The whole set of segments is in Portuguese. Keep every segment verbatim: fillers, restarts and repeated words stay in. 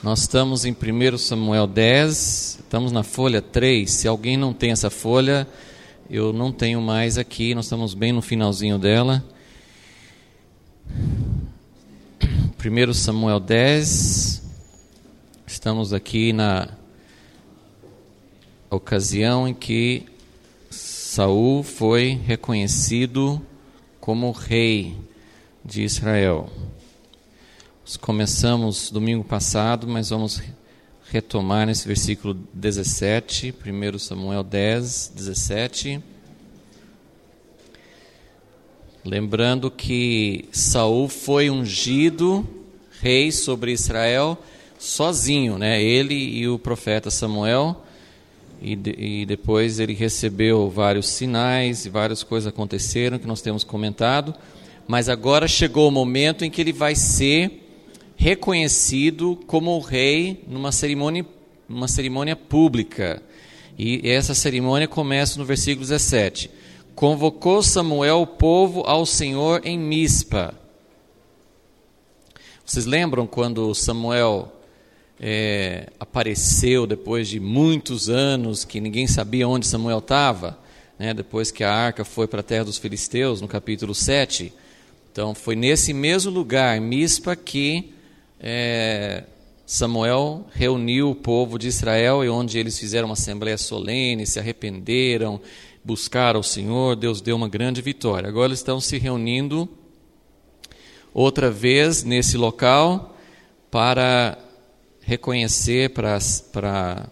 Nós estamos em primeiro Samuel dez, estamos na folha três. Se alguém não tem essa folha, eu não tenho mais aqui, nós estamos bem no finalzinho dela. primeiro Samuel dez, estamos aqui na ocasião em que Saul foi reconhecido como rei de Israel. Começamos domingo passado, mas vamos retomar nesse versículo dezessete, primeiro Samuel dez, dezessete. Lembrando que Saul foi ungido rei sobre Israel sozinho, né? Ele e o profeta Samuel, e, de, e depois ele recebeu vários sinais e várias coisas aconteceram que nós temos comentado, mas agora chegou o momento em que ele vai ser reconhecido como rei numa cerimônia, uma cerimônia pública. E essa cerimônia começa no versículo dezessete. Convocou Samuel o povo ao Senhor em Mispa. Vocês lembram quando Samuel é, apareceu depois de muitos anos, que ninguém sabia onde Samuel estava, né, depois que a arca foi para a terra dos filisteus, no capítulo sete. Então foi nesse mesmo lugar, Mispa, que É, Samuel reuniu o povo de Israel, e onde eles fizeram uma assembleia solene, se arrependeram, buscaram o Senhor, Deus deu uma grande vitória. Agora eles estão se reunindo outra vez nesse local para reconhecer, para, para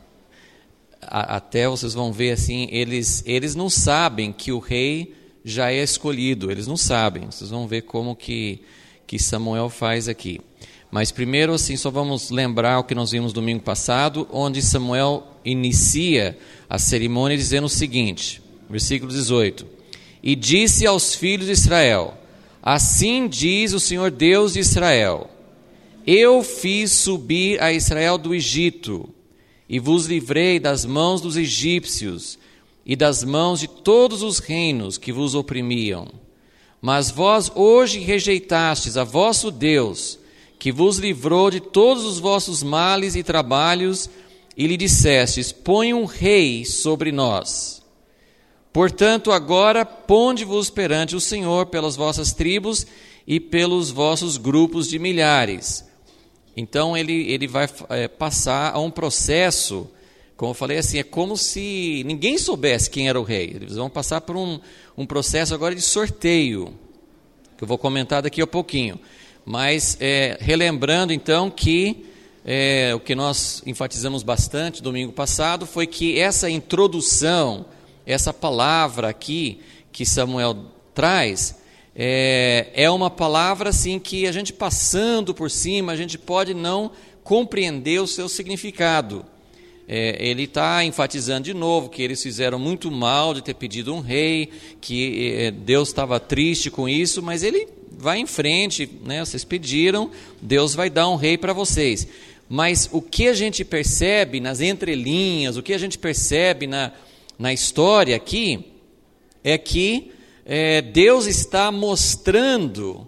a, até vocês vão ver assim, eles, eles não sabem que o rei já é escolhido, eles não sabem, vocês vão ver como que, que Samuel faz aqui. Mas primeiro, assim, só vamos lembrar o que nós vimos domingo passado, onde Samuel inicia a cerimônia dizendo o seguinte, versículo dezoito. E disse aos filhos de Israel, assim diz o Senhor Deus de Israel, eu fiz subir a Israel do Egito, e vos livrei das mãos dos egípcios, e das mãos de todos os reinos que vos oprimiam. Mas vós hoje rejeitastes a vosso Deus, que vos livrou de todos os vossos males e trabalhos, e lhe dissestes, põe um rei sobre nós. Portanto, agora ponde-vos perante o Senhor pelas vossas tribos e pelos vossos grupos de milhares. Então ele, ele vai é, passar a um processo, como eu falei assim, é como se ninguém soubesse quem era o rei. Eles vão passar por um, um processo agora de sorteio, que eu vou comentar daqui a pouquinho. Mas, é, relembrando então que é, o que nós enfatizamos bastante domingo passado foi que essa introdução, essa palavra aqui que Samuel traz, é, é uma palavra assim que a gente passando por cima, a gente pode não compreender o seu significado. É, ele está enfatizando de novo que eles fizeram muito mal de ter pedido um rei, que é, Deus estava triste com isso, mas ele vai em frente, né? Vocês pediram, Deus vai dar um rei para vocês. Mas o que a gente percebe nas entrelinhas, o que a gente percebe na, na história aqui, é que é, Deus está mostrando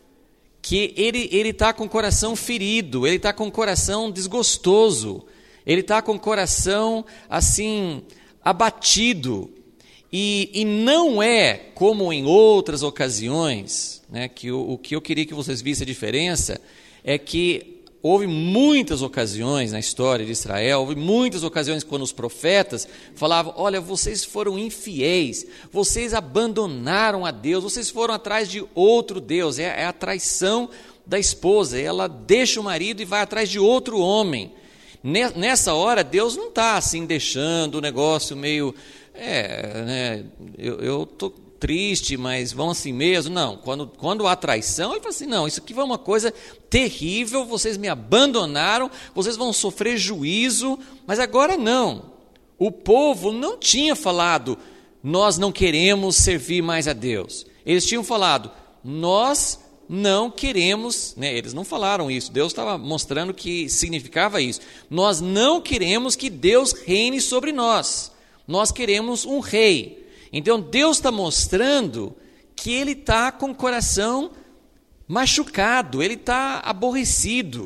que ele está com o coração ferido, ele está com o coração desgostoso, ele está com o coração assim, abatido. E, e não é como em outras ocasiões, né, que o, o que eu queria que vocês vissem a diferença é que houve muitas ocasiões na história de Israel, houve muitas ocasiões quando os profetas falavam, olha, vocês foram infiéis, vocês abandonaram a Deus, vocês foram atrás de outro Deus, é, é a traição da esposa, ela deixa o marido e vai atrás de outro homem. Nessa hora Deus não está assim deixando o negócio meio... É, né, eu estou triste, mas vão assim mesmo. Não, quando, quando há traição, ele fala assim, não, isso aqui foi uma coisa terrível, vocês me abandonaram, vocês vão sofrer juízo, mas agora não. O povo não tinha falado, nós não queremos servir mais a Deus. Eles tinham falado, nós não queremos, né, eles não falaram isso, Deus estava mostrando que significava isso. Nós não queremos que Deus reine sobre nós. Nós queremos um rei. Então Deus está mostrando que ele está com o coração machucado, ele está aborrecido.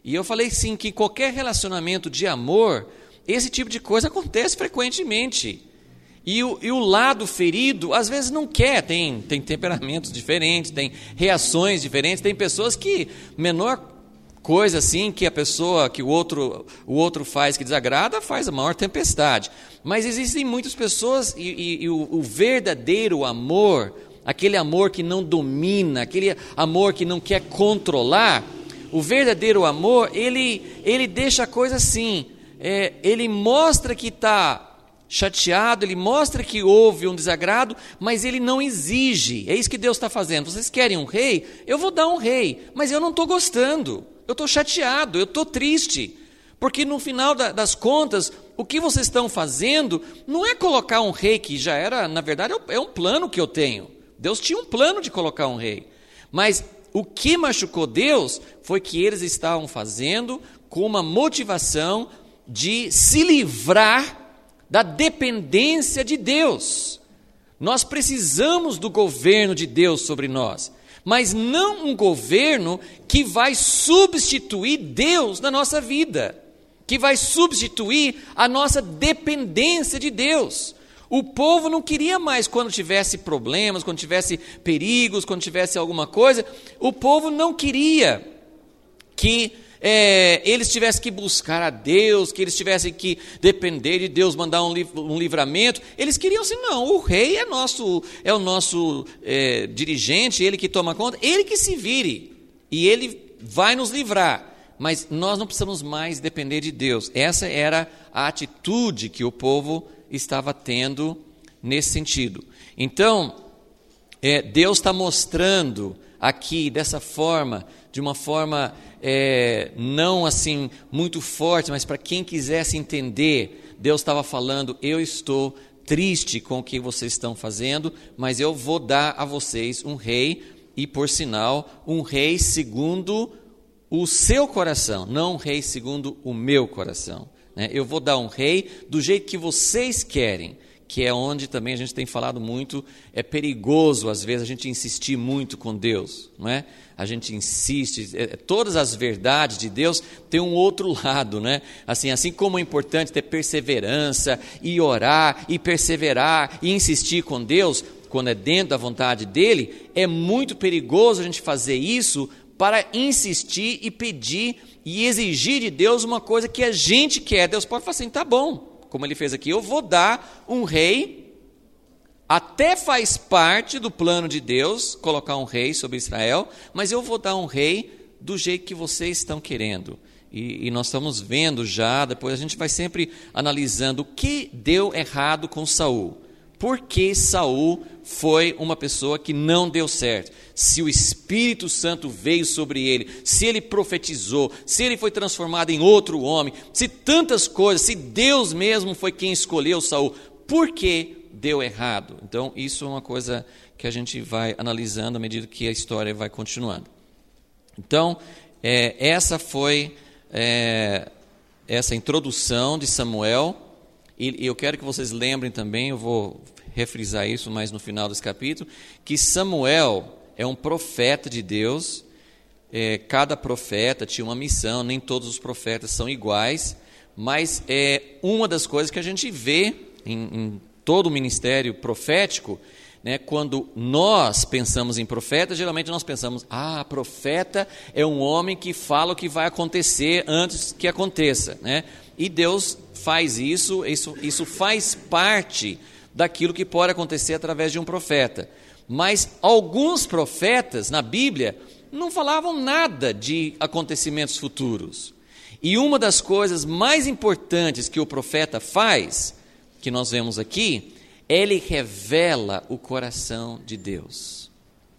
E eu falei sim que qualquer relacionamento de amor, esse tipo de coisa acontece frequentemente. E o, e o lado ferido, às vezes não quer, tem, tem temperamentos diferentes, tem reações diferentes, tem pessoas que, menor coisa assim, que a pessoa, que o outro, o outro faz que desagrada, faz a maior tempestade. Mas existem muitas pessoas, e, e, e o, o verdadeiro amor, aquele amor que não domina, aquele amor que não quer controlar, o verdadeiro amor, ele, ele deixa a coisa assim, é, ele mostra que está chateado, ele mostra que houve um desagrado, mas ele não exige. É isso que Deus está fazendo. Vocês querem um rei? Eu vou dar um rei, mas eu não estou gostando, eu estou chateado, eu estou triste, porque no final da, das contas, o que vocês estão fazendo não é colocar um rei, que já era, na verdade, é um plano que eu tenho. Deus tinha um plano de colocar um rei, mas o que machucou Deus foi que eles estavam fazendo com uma motivação de se livrar da dependência de Deus. Nós precisamos do governo de Deus sobre nós, mas não um governo que vai substituir Deus na nossa vida, que vai substituir a nossa dependência de Deus. O povo não queria mais, quando tivesse problemas, quando tivesse perigos, quando tivesse alguma coisa, o povo não queria que é, eles tivessem que buscar a Deus, que eles tivessem que depender de Deus, mandar um, liv- um livramento. Eles queriam assim, não, o rei é, nosso, é o nosso é, dirigente, ele que toma conta, ele que se vire, e ele vai nos livrar. Mas nós não precisamos mais depender de Deus. Essa era a atitude que o povo estava tendo nesse sentido. Então, é, Deus está mostrando aqui dessa forma, de uma forma é, não assim muito forte, mas para quem quisesse entender, Deus estava falando, eu estou triste com o que vocês estão fazendo, mas eu vou dar a vocês um rei, e por sinal, um rei segundo o seu coração, não um rei segundo o meu coração. Eu vou dar um rei do jeito que vocês querem, que é onde também a gente tem falado muito, é perigoso às vezes a gente insistir muito com Deus, não é? A gente insiste, é, todas as verdades de Deus têm um outro lado, né? Assim, assim como é importante ter perseverança, e orar, e perseverar, e insistir com Deus, quando é dentro da vontade dEle, é muito perigoso a gente fazer isso para insistir e pedir e exigir de Deus uma coisa que a gente quer. Deus pode falar assim, tá bom, como ele fez aqui, eu vou dar um rei, até faz parte do plano de Deus, colocar um rei sobre Israel, mas eu vou dar um rei do jeito que vocês estão querendo. E, e nós estamos vendo já, depois a gente vai sempre analisando o que deu errado com Saul. Por que Saul foi uma pessoa que não deu certo? Se o Espírito Santo veio sobre ele, se ele profetizou, se ele foi transformado em outro homem, se tantas coisas, se Deus mesmo foi quem escolheu Saul, por que deu errado? Então, isso é uma coisa que a gente vai analisando à medida que a história vai continuando. Então, é, essa foi é, essa introdução de Samuel. E eu quero que vocês lembrem também, eu vou refrisar isso mais no final desse capítulo, que Samuel é um profeta de Deus, é, cada profeta tinha uma missão, nem todos os profetas são iguais, mas é uma das coisas que a gente vê em, em todo o ministério profético, né, quando nós pensamos em profeta, geralmente nós pensamos, ah, profeta é um homem que fala o que vai acontecer antes que aconteça, né? E Deus faz isso, isso, isso faz parte daquilo que pode acontecer através de um profeta. Mas alguns profetas na Bíblia não falavam nada de acontecimentos futuros. E uma das coisas mais importantes que o profeta faz, que nós vemos aqui, ele revela o coração de Deus.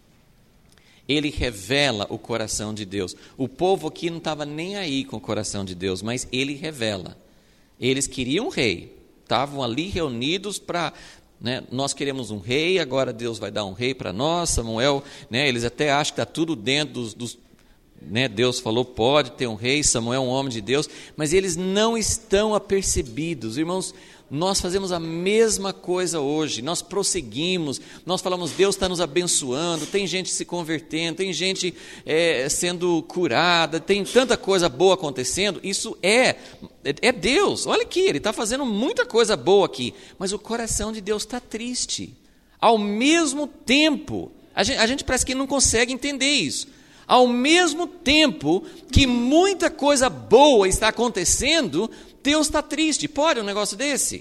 Ele revela o coração de Deus. O povo aqui não estava nem aí com o coração de Deus, mas ele revela. Eles queriam um rei, estavam ali reunidos para, né, nós queremos um rei, agora Deus vai dar um rei para nós. Samuel, né, eles até acham que está tudo dentro dos, dos né, Deus falou, pode ter um rei, Samuel é um homem de Deus, mas eles não estão apercebidos. Irmãos, Nós fazemos a mesma coisa hoje, nós prosseguimos, nós falamos, Deus está nos abençoando, tem gente se convertendo, tem gente é, sendo curada, tem tanta coisa boa acontecendo. Isso é, é Deus. Olha aqui, Ele está fazendo muita coisa boa aqui, mas o coração de Deus está triste. Ao mesmo tempo, a gente, a gente parece que não consegue entender isso. Ao mesmo tempo que muita coisa boa está acontecendo, Deus está triste. Pode um negócio desse?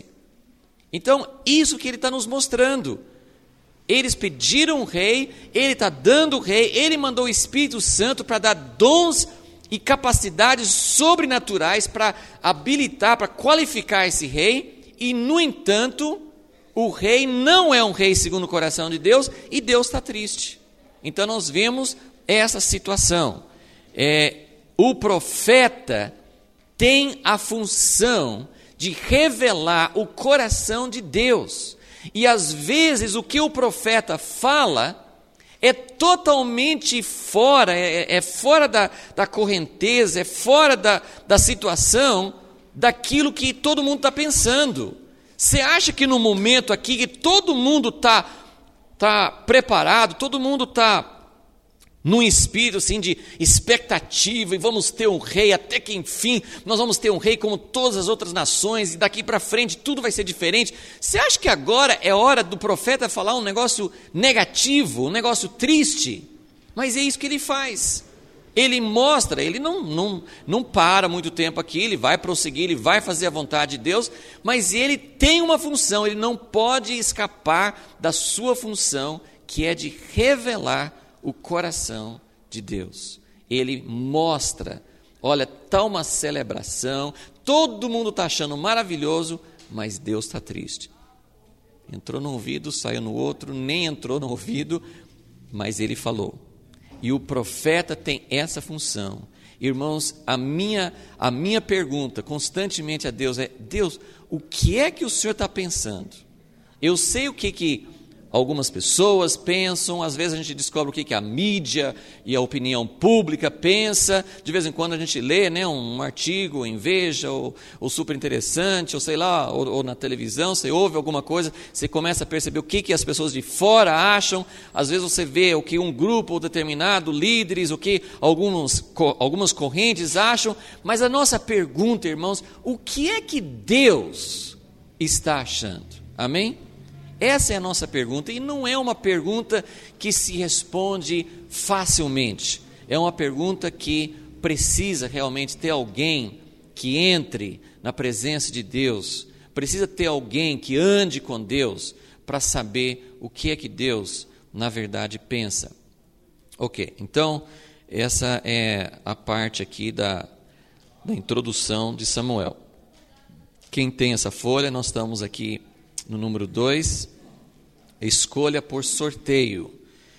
Então, isso que Ele está nos mostrando. Eles pediram o rei, Ele está dando o rei, Ele mandou o Espírito Santo para dar dons e capacidades sobrenaturais para habilitar, para qualificar esse rei, e, no entanto, o rei não é um rei segundo o coração de Deus, e Deus está triste. Então, nós vemos essa situação. É, o profeta tem a função de revelar o coração de Deus. E às vezes o que o profeta fala é totalmente fora, é, é fora da, da correnteza, é fora da, da situação, daquilo que todo mundo está pensando. Você acha que no momento aqui que todo mundo está tá preparado, todo mundo está num espírito assim de expectativa, e vamos ter um rei, até que enfim, nós vamos ter um rei como todas as outras nações, e daqui para frente tudo vai ser diferente. Você acha que agora é hora do profeta falar um negócio negativo, um negócio triste? Mas é isso que ele faz. Ele mostra, ele não, não, não para muito tempo aqui, ele vai prosseguir, ele vai fazer a vontade de Deus, mas ele tem uma função, ele não pode escapar da sua função, que é de revelar o coração de Deus. Ele mostra, olha, está uma celebração, todo mundo está achando maravilhoso, mas Deus está triste. Entrou no ouvido, saiu no outro, nem entrou no ouvido, mas ele falou. E o profeta tem essa função. Irmãos, a minha, a minha pergunta constantemente a Deus é: Deus, o que é que o Senhor está pensando? Eu sei o que que algumas pessoas pensam, às vezes a gente descobre o que, que a mídia e a opinião pública pensa, de vez em quando a gente lê, né, um artigo em Veja, ou, ou super interessante, ou sei lá, ou, ou na televisão, você ouve alguma coisa, você começa a perceber o que, que as pessoas de fora acham, às vezes você vê o que um grupo ou determinado, líderes, o que alguns, algumas correntes acham, mas a nossa pergunta, irmãos, o que é que Deus está achando? Amém? Essa é a nossa pergunta, e não é uma pergunta que se responde facilmente. É uma pergunta que precisa realmente ter alguém que entre na presença de Deus, precisa ter alguém que ande com Deus para saber o que é que Deus, na verdade, pensa. Ok, então, essa é a parte aqui da, da introdução de Samuel. Quem tem essa folha, nós estamos aqui no número dois, escolha por sorteio.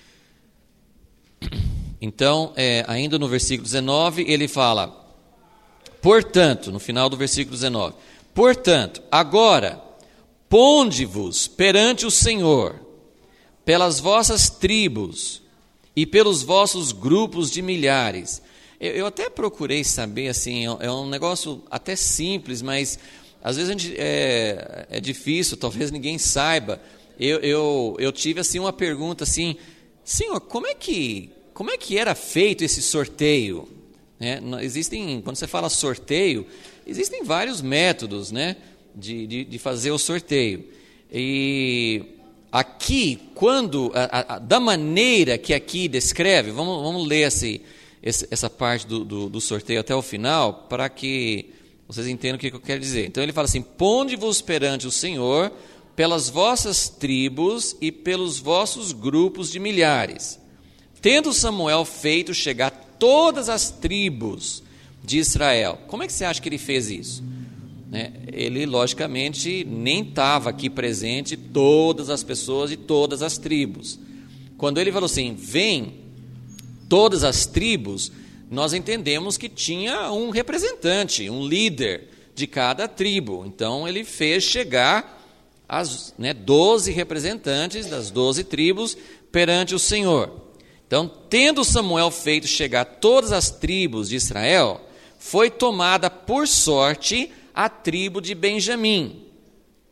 Então, é, ainda no versículo dezenove, ele fala, portanto, no final do versículo dezenove, portanto, agora, ponde-vos perante o Senhor, pelas vossas tribos e pelos vossos grupos de milhares. Eu, eu até procurei saber, assim, é um negócio até simples, mas às vezes a gente, é, é difícil, talvez ninguém saiba. Eu, eu, eu tive assim, uma pergunta assim, Senhor, como é que, como é que era feito esse sorteio? Né? Existem, quando você fala sorteio, existem vários métodos, né, de, de, de fazer o sorteio. E aqui, quando, a, a, da maneira que aqui descreve, vamos, vamos ler esse, esse, essa parte do, do, do sorteio até o final, para que vocês entendam o que eu quero dizer. Então ele fala assim, ponde-vos perante o Senhor pelas vossas tribos e pelos vossos grupos de milhares. Tendo Samuel feito chegar todas as tribos de Israel. Como é que você acha que ele fez isso? Né? Ele, logicamente, nem estava aqui presente todas as pessoas de todas as tribos. Quando ele falou assim, vem todas as tribos, nós entendemos que tinha um representante, um líder de cada tribo. Então, ele fez chegar as né, doze representantes das doze tribos perante o Senhor. Então, tendo Samuel feito chegar todas as tribos de Israel, foi tomada por sorte a tribo de Benjamim.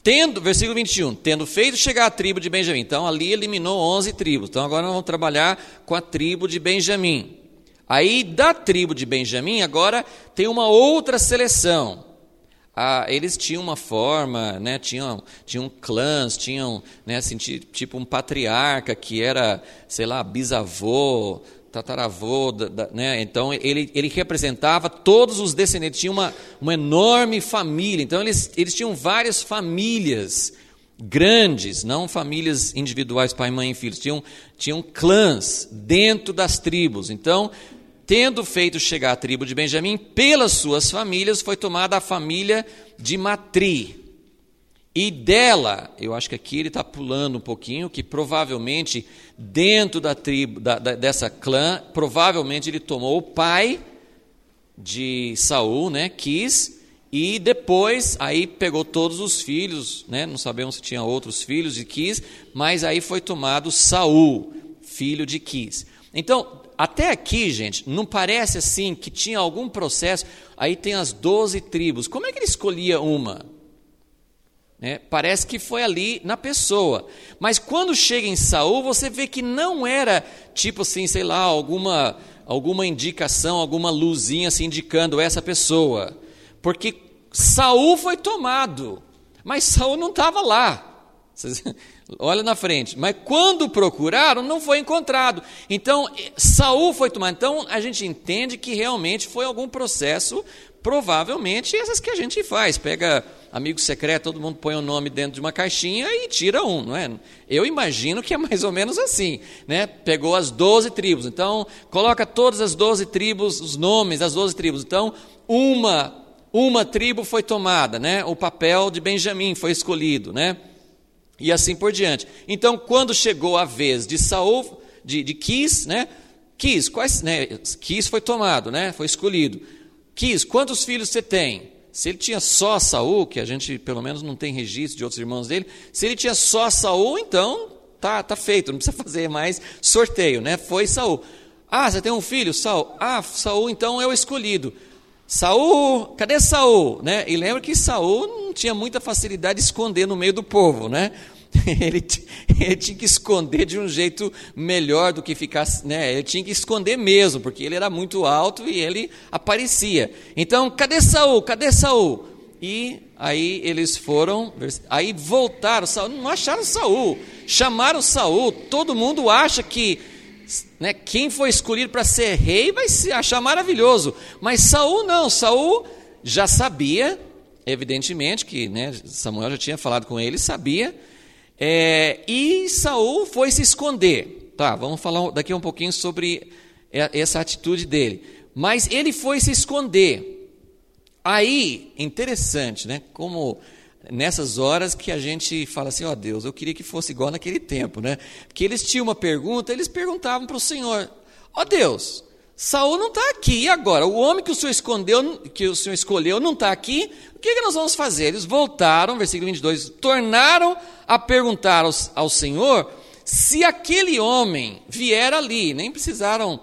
Tendo, versículo vinte e um, tendo feito chegar a tribo de Benjamim. Então, ali eliminou onze tribos. Então, agora nós vamos trabalhar com a tribo de Benjamim. Aí, da tribo de Benjamim, agora tem uma outra seleção. Ah, eles tinham uma forma, né, tinham, tinham clãs, tinham, né, assim, tipo um patriarca que era, sei lá, bisavô, tataravô, da, da, né? Então ele, ele representava todos os descendentes, tinha uma, uma enorme família, então eles, eles tinham várias famílias grandes, não famílias individuais, pai, mãe e filhos, tinham, tinham clãs dentro das tribos. Então, tendo feito chegar a tribo de Benjamim, pelas suas famílias, foi tomada a família de Matri. E dela, eu acho que aqui ele está pulando um pouquinho, que provavelmente dentro da tribo, da, da, dessa clã, provavelmente ele tomou o pai de Saul, né, Quis, e depois aí pegou todos os filhos, né, não sabemos se tinha outros filhos de Quis, mas aí foi tomado Saul, filho de Quis. Então, até aqui, gente, não parece assim que tinha algum processo, aí tem as doze tribos, como é que ele escolhia uma? É, parece que foi ali na pessoa, mas quando chega em Saul, você vê que não era tipo assim, sei lá, alguma, alguma indicação, alguma luzinha assim indicando essa pessoa, porque Saul foi tomado, mas Saul não estava lá. Vocês, olha na frente, mas quando procuraram, não foi encontrado. Então, Saul foi tomado. Então, a gente entende que realmente foi algum processo, provavelmente essas que a gente faz, pega amigo secreto, todo mundo põe o nome dentro de uma caixinha e tira um, não é? Eu imagino que é mais ou menos assim, né? Pegou as doze tribos, então coloca todas as doze tribos, os nomes das doze tribos, então uma, uma tribo foi tomada, né? O papel de Benjamim foi escolhido, né? E assim por diante. Então, quando chegou a vez de Saul, de, de Quis, né? Quis, quais, né? Quis foi tomado, né? Foi escolhido. Quis, quantos filhos você tem? Se ele tinha só Saul, que a gente pelo menos não tem registro de outros irmãos dele, se ele tinha só Saul, então tá, tá feito, não precisa fazer mais sorteio, né? Foi Saul. Ah, você tem um filho, Saul? Ah, Saul então é o escolhido. Saul, cadê Saul? Né? E lembra que Saul não tinha muita facilidade de esconder no meio do povo, né? Ele, ele tinha que esconder de um jeito melhor do que ficar, né? Ele tinha que esconder mesmo, porque ele era muito alto e ele aparecia. Então, cadê Saul? Cadê Saul? E aí eles foram, aí voltaram, Saul, não acharam Saul, chamaram Saul, todo mundo acha que, né, quem foi escolhido para ser rei vai se achar maravilhoso, mas Saul não, Saul já sabia, evidentemente, que, né, Samuel já tinha falado com ele, sabia. É, e Saul foi se esconder. Tá, vamos falar daqui um pouquinho sobre essa atitude dele. Mas ele foi se esconder. Aí, interessante, né? Como nessas horas que a gente fala assim, ó oh, Deus, eu queria que fosse igual naquele tempo, né? Porque eles tinham uma pergunta, eles perguntavam para o Senhor, ó oh, Deus, Saul não está aqui, e agora? O homem que o Senhor escondeu, que o Senhor escolheu não está aqui, o que, que nós vamos fazer? Eles voltaram, versículo vinte e dois, tornaram a perguntar ao, ao Senhor se aquele homem vier ali, nem precisaram,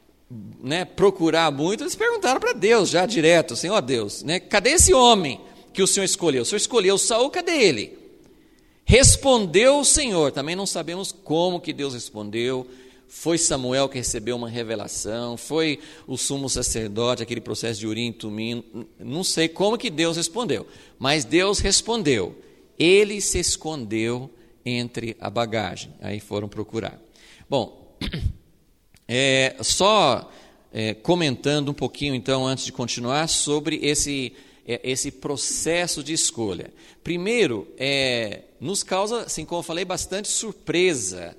né, procurar muito, eles perguntaram para Deus já direto, Senhor Deus, né, cadê esse homem que o Senhor escolheu? O Senhor escolheu Saul, cadê ele? Respondeu o Senhor, também não sabemos como que Deus respondeu. Foi Samuel que recebeu uma revelação, foi o sumo sacerdote, aquele processo de Urim e Tumim, não sei como que Deus respondeu, mas Deus respondeu, ele se escondeu entre a bagagem, aí foram procurar. Bom, é, só é, comentando um pouquinho então, antes de continuar, sobre esse, é, esse processo de escolha. Primeiro, é, nos causa, assim como eu falei, bastante surpresa.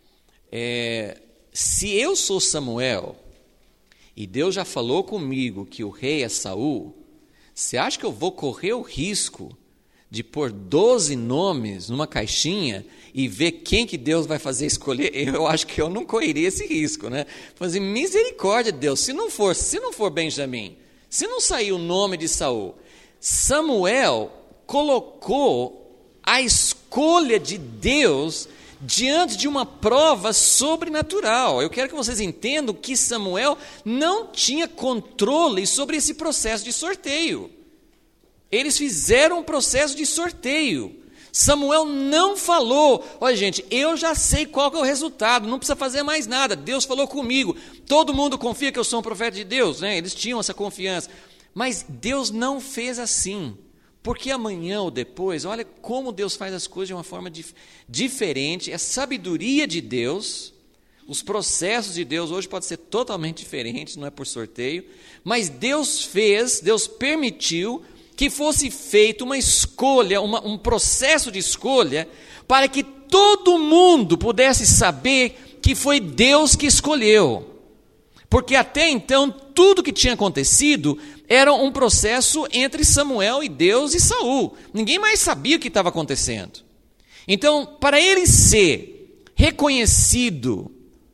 É, se eu sou Samuel e Deus já falou comigo que o rei é Saul, você acha que eu vou correr o risco de pôr doze nomes numa caixinha e ver quem que Deus vai fazer escolher? Eu acho que eu não correria esse risco, né? Fazer misericórdia de Deus, se não for, se não for Benjamim, se não sair o nome de Saul, Samuel colocou a escolha de Deus diante de uma prova sobrenatural. Eu quero que vocês entendam que Samuel não tinha controle sobre esse processo de sorteio. Eles fizeram um processo de sorteio. Samuel não falou, olha gente, eu já sei qual que é o resultado, não precisa fazer mais nada, Deus falou comigo, todo mundo confia que eu sou um profeta de Deus, né? Eles tinham essa confiança, mas Deus não fez assim, porque amanhã ou depois, olha como Deus faz as coisas de uma forma dif- diferente, é sabedoria de Deus, os processos de Deus hoje podem ser totalmente diferentes, não é por sorteio, mas Deus fez, Deus permitiu que fosse feita uma escolha, uma, um processo de escolha, para que todo mundo pudesse saber que foi Deus que escolheu. Porque até então, tudo que tinha acontecido era um processo entre Samuel e Deus e Saul. Ninguém mais sabia o que estava acontecendo. Então, para ele ser reconhecido,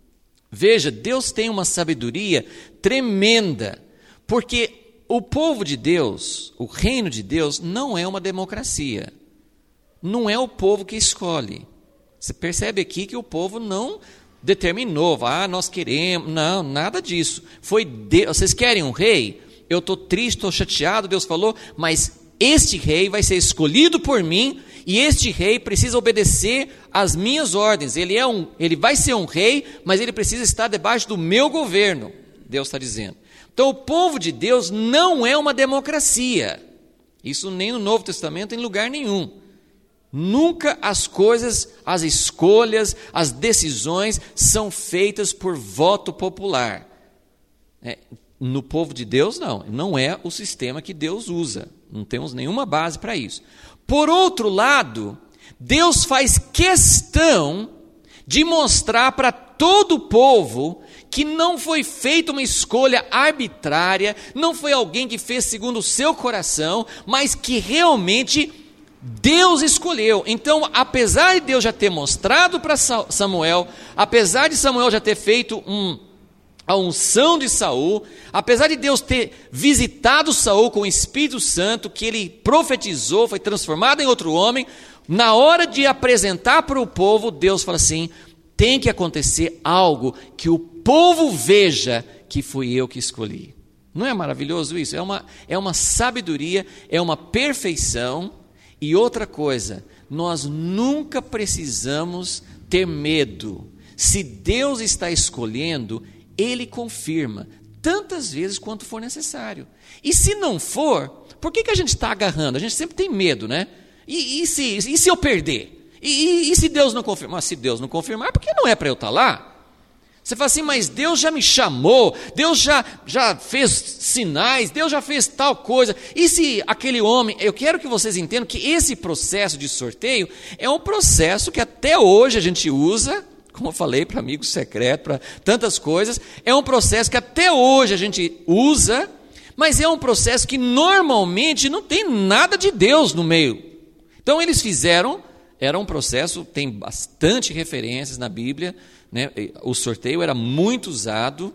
veja, Deus tem uma sabedoria tremenda, porque o povo de Deus, o reino de Deus, não é uma democracia. Não é o povo que escolhe. Você percebe aqui que o povo não determinou, ah, nós queremos, não, nada disso. Foi Deus. Vocês querem um rei? Eu estou triste, estou chateado, Deus falou, mas este rei vai ser escolhido por mim, e este rei precisa obedecer às minhas ordens. Ele, é um, ele vai ser um rei, mas ele precisa estar debaixo do meu governo, Deus está dizendo. Então, o povo de Deus não é uma democracia. Isso nem no Novo Testamento, em lugar nenhum. Nunca as coisas, as escolhas, as decisões são feitas por voto popular. É, no povo de Deus, não. Não é o sistema que Deus usa. Não temos nenhuma base para isso. Por outro lado, Deus faz questão de mostrar para todo o povo que não foi feita uma escolha arbitrária, não foi alguém que fez segundo o seu coração, mas que realmente Deus escolheu. Então, apesar de Deus já ter mostrado para Samuel, apesar de Samuel já ter feito um, a unção de Saul, apesar de Deus ter visitado Saul com o Espírito Santo, que ele profetizou, foi transformado em outro homem, na hora de apresentar para o povo, Deus fala assim, tem que acontecer algo que o povo veja que fui eu que escolhi. Não é maravilhoso isso? É uma, é uma sabedoria, é uma perfeição. E outra coisa, nós nunca precisamos ter medo. Se Deus está escolhendo, Ele confirma, tantas vezes quanto for necessário. E se não for, por que, que a gente está agarrando? A gente sempre tem medo, né? E, e, se, e se eu perder? E, e, e se Deus não confirmar? Se Deus não confirmar, porque não é para eu estar lá. Você fala assim, mas Deus já me chamou, Deus já, já fez sinais, Deus já fez tal coisa. E se aquele homem, eu quero que vocês entendam que esse processo de sorteio é um processo que até hoje a gente usa, como eu falei, para amigos secretos, para tantas coisas, é um processo que até hoje a gente usa, mas é um processo que normalmente não tem nada de Deus no meio. Então eles fizeram, era um processo, tem bastante referências na Bíblia, né? O sorteio era muito usado,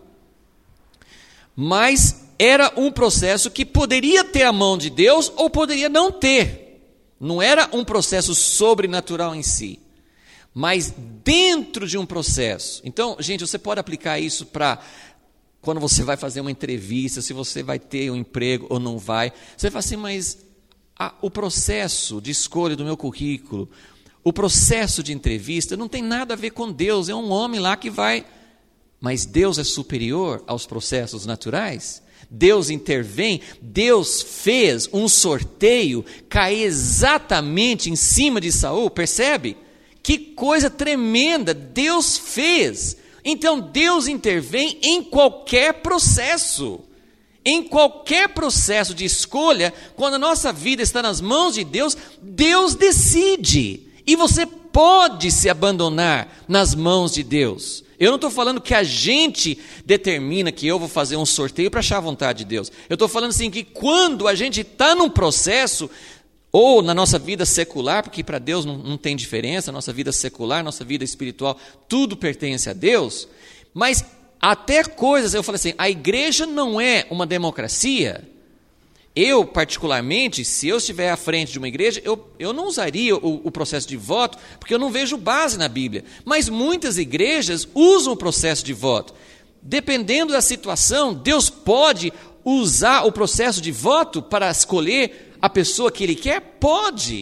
mas era um processo que poderia ter a mão de Deus ou poderia não ter. Não era um processo sobrenatural em si, mas dentro de um processo. Então, gente, você pode aplicar isso para quando você vai fazer uma entrevista, se você vai ter um emprego ou não vai. Você fala assim, mas a, o processo de escolha do meu currículo, o processo de entrevista não tem nada a ver com Deus, é um homem lá que vai... Mas Deus é superior aos processos naturais? Deus intervém, Deus fez um sorteio cair exatamente em cima de Saul, percebe? Que coisa tremenda, Deus fez. Então Deus intervém em qualquer processo. Em qualquer processo de escolha, quando a nossa vida está nas mãos de Deus, Deus decide. E você pode se abandonar nas mãos de Deus. Eu não estou falando que a gente determina que eu vou fazer um sorteio para achar a vontade de Deus. Eu estou falando assim que quando a gente está num processo, ou na nossa vida secular, porque para Deus não, não tem diferença, nossa vida secular, nossa vida espiritual, tudo pertence a Deus, mas até coisas, eu falo assim, a igreja não é uma democracia. Eu, particularmente, se eu estiver à frente de uma igreja, eu, eu não usaria o, o processo de voto, porque eu não vejo base na Bíblia. Mas muitas igrejas usam o processo de voto. Dependendo da situação, Deus pode usar o processo de voto para escolher a pessoa que Ele quer? Pode.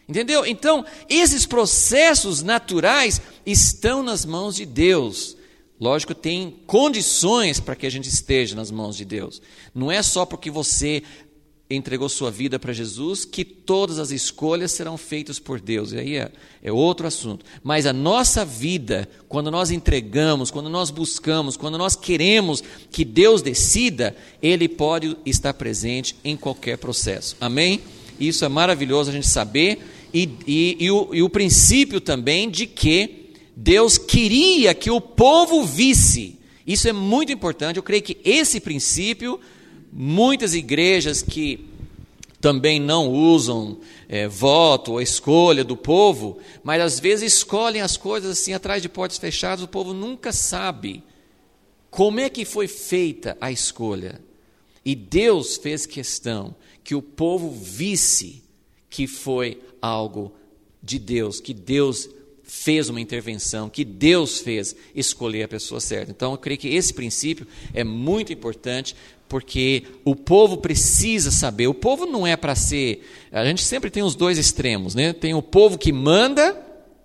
Entendeu? Então, esses processos naturais estão nas mãos de Deus. Lógico, tem condições para que a gente esteja nas mãos de Deus. Não é só porque você entregou sua vida para Jesus que todas as escolhas serão feitas por Deus. E aí é, é outro assunto. Mas a nossa vida, quando nós entregamos, quando nós buscamos, quando nós queremos que Deus decida, Ele pode estar presente em qualquer processo. Amém? Isso é maravilhoso a gente saber. E, e, e, o, e o princípio também de que Deus queria que o povo visse. Isso é muito importante. Eu creio que esse princípio, muitas igrejas que também não usam é, voto ou escolha do povo, mas às vezes escolhem as coisas assim atrás de portas fechadas, o povo nunca sabe como é que foi feita a escolha. E Deus fez questão que o povo visse que foi algo de Deus, que Deus fez uma intervenção, que Deus fez escolher a pessoa certa. Então, eu creio que esse princípio é muito importante, porque o povo precisa saber. O povo não é para ser... A gente sempre tem os dois extremos, né? Tem o povo que manda,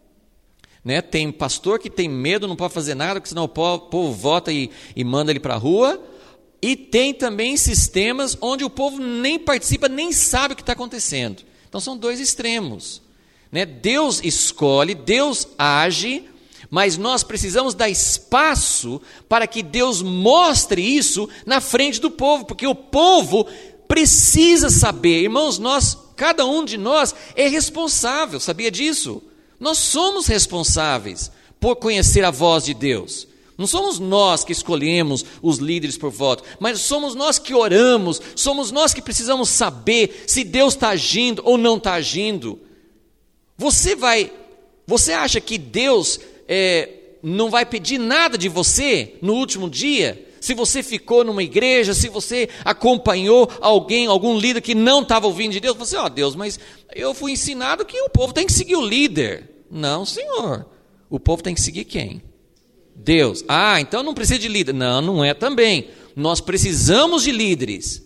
né? Tem pastor que tem medo, não pode fazer nada, porque senão o povo, o povo vota e, e manda ele para a rua. E tem também sistemas onde o povo nem participa, nem sabe o que está acontecendo. Então, são dois extremos. Né? Deus escolhe, Deus age, mas nós precisamos dar espaço para que Deus mostre isso na frente do povo, porque o povo precisa saber. Irmãos, nós, cada um de nós é responsável, sabia disso? Nós somos responsáveis por conhecer a voz de Deus. Não somos nós que escolhemos os líderes por voto, mas somos nós que oramos, somos nós que precisamos saber se Deus está agindo ou não está agindo. Você vai, você acha que Deus é, não vai pedir nada de você no último dia? Se você ficou numa igreja, se você acompanhou alguém, algum líder que não estava ouvindo de Deus, você, ó, Deus, mas eu fui ensinado que o povo tem que seguir o líder. Não, senhor. O povo tem que seguir quem? Deus. Ah, então não precisa de líder. Não, não é também. Nós precisamos de líderes,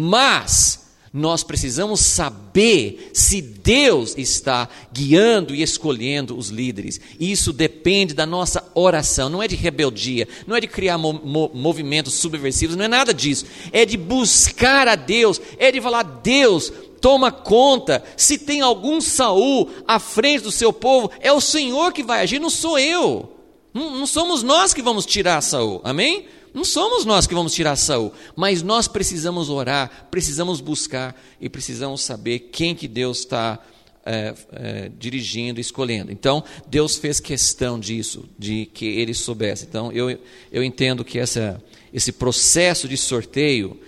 mas nós precisamos saber se Deus está guiando e escolhendo os líderes. Isso depende da nossa oração, não é de rebeldia, não é de criar mo- mo- movimentos subversivos, não é nada disso. É de buscar a Deus, é de falar, Deus, toma conta. Se tem algum Saul à frente do seu povo, é o Senhor que vai agir, não sou eu. Não, não somos nós que vamos tirar Saul, amém? Não somos nós que vamos tirar Saul, mas nós precisamos orar, precisamos buscar e precisamos saber quem que Deus está é, é, dirigindo, escolhendo. Então, Deus fez questão disso, de que ele soubesse. Então, eu, eu entendo que essa, esse processo de sorteio,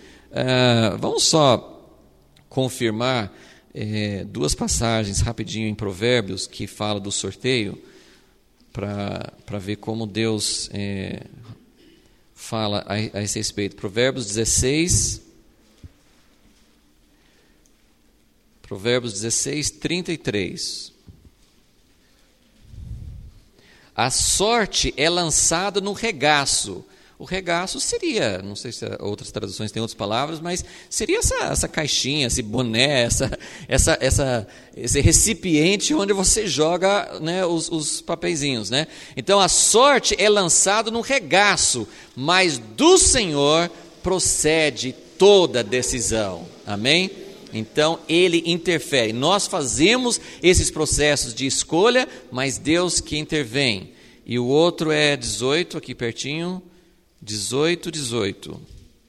é, vamos só confirmar é, duas passagens rapidinho em Provérbios que falam do sorteio, para ver como Deus... É, fala a, a esse respeito. Provérbios dezesseis, Provérbios dezesseis, trinta e três. A sorte é lançada no regaço. O regaço seria, não sei se outras traduções têm outras palavras, mas seria essa, essa caixinha, esse boné, essa, essa, essa, esse recipiente onde você joga, né, os, os papeizinhos. Né? Então, a sorte é lançada no regaço, mas do Senhor procede toda decisão. Amém? Então, Ele interfere. Nós fazemos esses processos de escolha, mas Deus que intervém. E o outro é dezoito, aqui pertinho. dezoito, dezoito.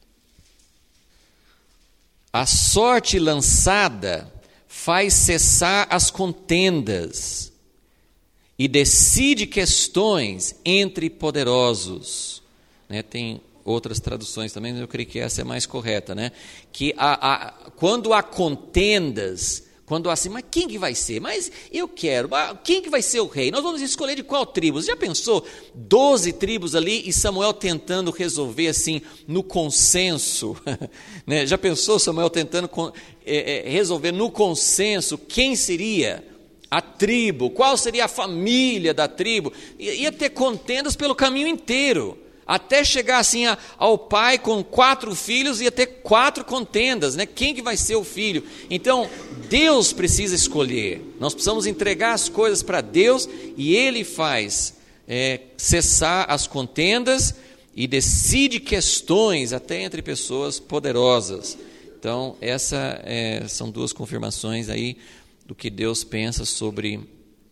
A sorte lançada faz cessar as contendas e decide questões entre poderosos. Né, tem outras traduções também, mas eu creio que essa é mais correta. Né? Que a, a, quando há contendas, quando há assim, mas quem que vai ser? Mas eu quero, quem que vai ser o rei? Nós vamos escolher de qual tribo? Você já pensou? Doze tribos ali e Samuel tentando resolver assim, no consenso. Né? Já pensou Samuel tentando é, é, resolver no consenso quem seria a tribo? Qual seria a família da tribo? Ia ter contendas pelo caminho inteiro. até chegar assim a, ao pai com quatro filhos, ia ter quatro contendas, né? Quem que vai ser o filho? Então, Deus precisa escolher, nós precisamos entregar as coisas para Deus, e Ele faz é, cessar as contendas, e decide questões até entre pessoas poderosas. Então, essas é, são duas confirmações aí do que Deus pensa sobre,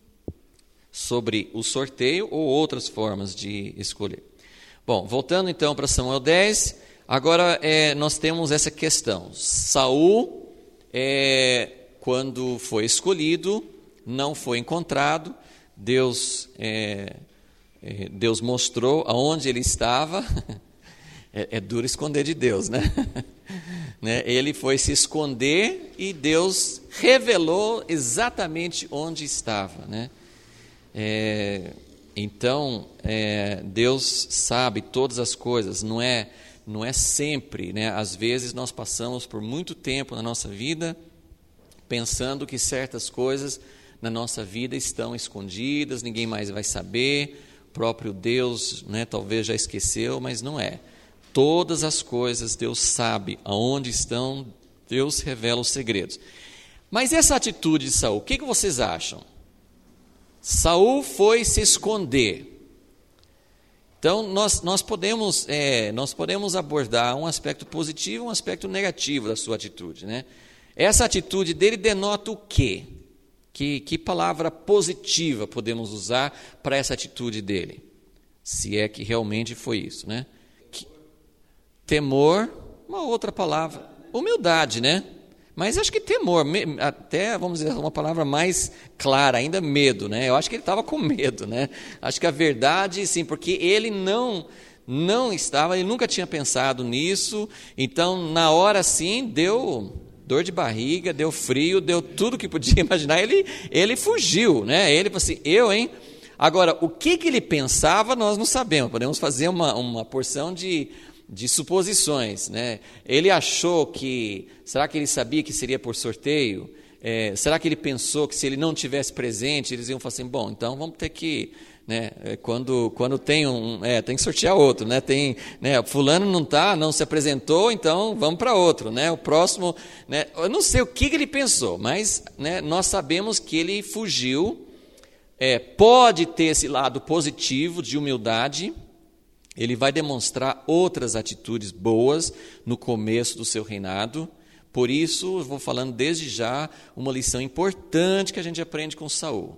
sobre o sorteio ou outras formas de escolher. Bom, voltando então para Samuel dez, agora é, nós temos essa questão. Saul, é, quando foi escolhido, não foi encontrado, Deus... É, Deus mostrou aonde ele estava. É, é duro esconder de Deus, né? né? Ele foi se esconder e Deus revelou exatamente onde estava, né? É, então, é, Deus sabe todas as coisas, não é, não é sempre, né? Às vezes nós passamos por muito tempo na nossa vida pensando que certas coisas na nossa vida estão escondidas, ninguém mais vai saber. O próprio Deus, né, talvez já esqueceu, mas não é. Todas as coisas Deus sabe aonde estão, Deus revela os segredos. Mas essa atitude de Saul, o que, que vocês acham? Saul foi se esconder. Então nós, nós, podemos, é, nós podemos abordar um aspecto positivo e um aspecto negativo da sua atitude, né? Essa atitude dele denota o quê? Que, que palavra positiva podemos usar para essa atitude dele? Se é que realmente foi isso, né? Que, temor, uma outra palavra, humildade, né? Mas acho que temor, até, vamos dizer, uma palavra mais clara, ainda medo, né? Eu acho que ele estava com medo, né? Acho que a verdade, sim, porque ele não, não estava, ele nunca tinha pensado nisso, então, na hora, sim, deu... dor de barriga, deu frio, deu tudo que podia imaginar, ele, ele fugiu, né? Ele falou assim, eu, hein? Agora, o que, que ele pensava, nós não sabemos, podemos fazer uma, uma porção de, de suposições, né? Ele achou que, será que ele sabia que seria por sorteio? É, será que ele pensou que se ele não tivesse presente, eles iam falar assim, bom, então vamos ter que... Né? Quando, quando tem um, é, tem que sortear outro, né? Tem, né? Fulano não tá, não se apresentou, então vamos para outro, né? O próximo, né? Eu não sei o que, que ele pensou, mas, né, nós sabemos que ele fugiu. É, pode ter esse lado positivo de humildade. Ele vai demonstrar outras atitudes boas no começo do seu reinado. Por isso, eu vou falando desde já uma lição importante que a gente aprende com Saul.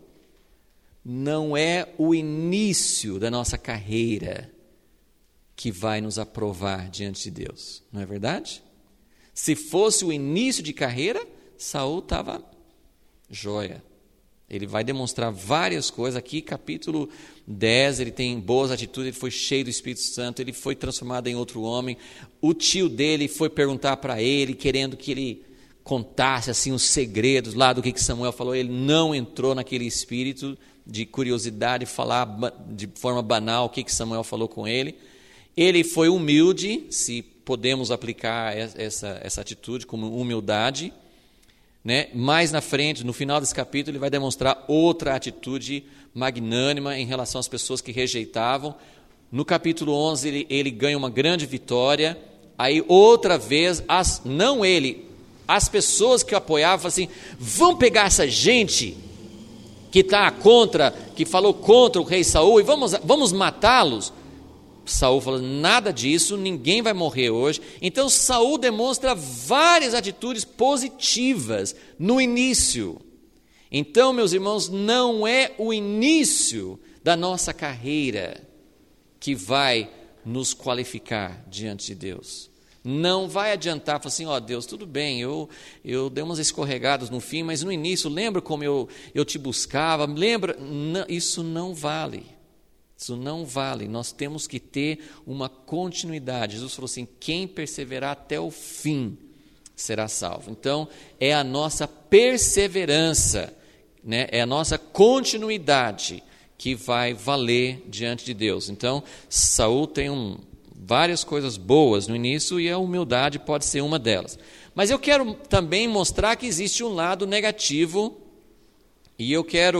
Não é o início da nossa carreira que vai nos aprovar diante de Deus, não é verdade? Se fosse o início de carreira, Saul estava joia. Ele vai demonstrar várias coisas. Aqui, capítulo dez, ele tem boas atitudes, ele foi cheio do Espírito Santo, ele foi transformado em outro homem. O tio dele foi perguntar para ele, querendo que ele contasse assim, os segredos lá do que Samuel falou. Ele não entrou naquele espírito de curiosidade, falar de forma banal o que Samuel falou com ele. Ele foi humilde, se podemos aplicar essa, essa atitude como humildade, né? Mais na frente, no final desse capítulo, ele vai demonstrar outra atitude magnânima em relação às pessoas que rejeitavam. No capítulo onze, ele, ele ganha uma grande vitória. Aí, outra vez, as, não ele, as pessoas que o apoiavam, assim, vão pegar essa gente que está contra, que falou contra o rei Saul, e vamos, vamos matá-los. Saul falou, nada disso, ninguém vai morrer hoje. Então Saul demonstra várias atitudes positivas no início. Então, meus irmãos, não é o início da nossa carreira que vai nos qualificar diante de Deus. Não vai adiantar, falar assim, ó, Deus, tudo bem, eu, eu dei umas escorregadas no fim, mas no início, lembra como eu, eu te buscava, lembra, não, isso não vale, isso não vale, nós temos que ter uma continuidade. Jesus falou assim, quem perseverar até o fim será salvo. Então, é a nossa perseverança, né, é a nossa continuidade que vai valer diante de Deus. Então, Saul tem um... várias coisas boas no início e a humildade pode ser uma delas. Mas eu quero também mostrar que existe um lado negativo e eu quero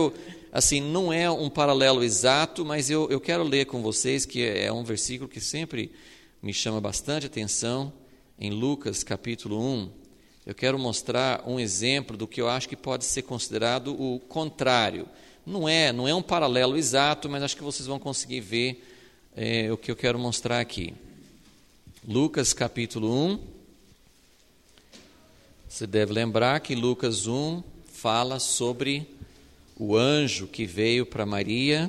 assim, não é um paralelo exato, mas eu, eu quero ler com vocês, que é um versículo que sempre me chama bastante atenção, em Lucas capítulo um. Eu quero mostrar um exemplo do que eu acho que pode ser considerado o contrário. Não é, não é um paralelo exato, mas acho que vocês vão conseguir ver é, o que eu quero mostrar aqui. Lucas capítulo um. Você deve lembrar que Lucas um fala sobre o anjo que veio para Maria.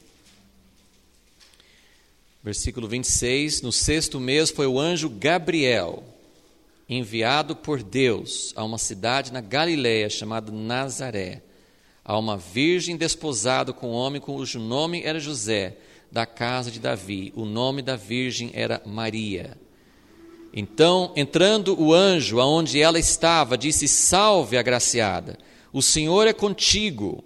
Versículo vinte e seis, no sexto mês foi o anjo Gabriel, enviado por Deus a uma cidade na Galileia chamada Nazaré, a uma virgem desposada com um homem cujo nome era José, da casa de Davi. O nome da virgem era Maria. Então, entrando o anjo aonde ela estava, disse: salve, agraciada, o Senhor é contigo.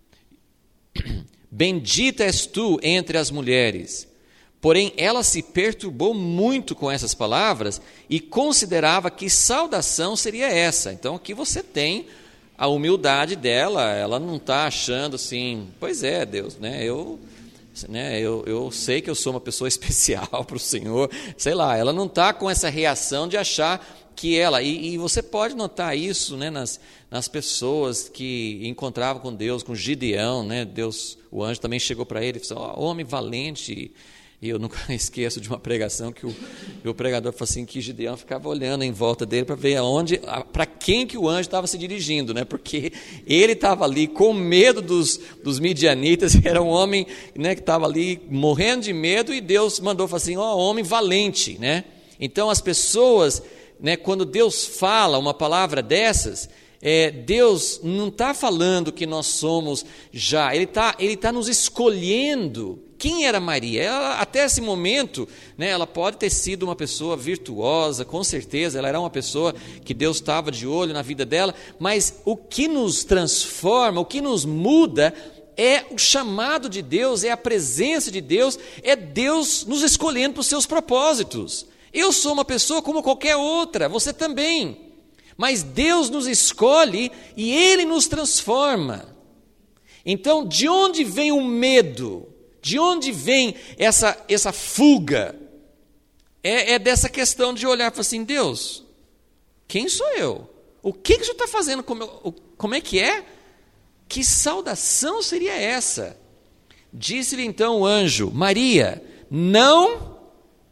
Bendita és tu entre as mulheres. Porém, ela se perturbou muito com essas palavras e considerava que saudação seria essa. Então, aqui você tem a humildade dela, ela não está achando assim, pois é, Deus, né, eu, né, eu, eu sei que eu sou uma pessoa especial para o Senhor, sei lá, ela não está com essa reação de achar que ela, e, e você pode notar isso, né, nas, nas pessoas que encontravam com Deus, com Gideão, né, Deus, o anjo também chegou para ele e falou: oh, homem valente. E eu nunca esqueço de uma pregação que o, o pregador falou assim, que Gideão ficava olhando em volta dele para ver aonde, para quem que o anjo estava se dirigindo, né? Porque ele estava ali com medo dos, dos midianitas, era um homem, né, que estava ali morrendo de medo, e Deus mandou falar assim: ó, oh, homem valente, né? Então as pessoas, né, quando Deus fala uma palavra dessas, É, Deus não está falando que nós somos já, Ele está ele tá nos escolhendo. Quem era Maria? Ela, até esse momento, né, ela pode ter sido uma pessoa virtuosa, com certeza, ela era uma pessoa que Deus estava de olho na vida dela, mas o que nos transforma, o que nos muda, é o chamado de Deus, é a presença de Deus, é Deus nos escolhendo para os seus propósitos. Eu sou uma pessoa como qualquer outra, você também. Mas Deus nos escolhe e Ele nos transforma. Então, de onde vem o medo? De onde vem essa, essa fuga? É, é dessa questão de olhar e falar assim: Deus, quem sou eu? O que, que o Senhor está fazendo? Como, como é que é? Que saudação seria essa? Disse-lhe então o anjo: Maria, não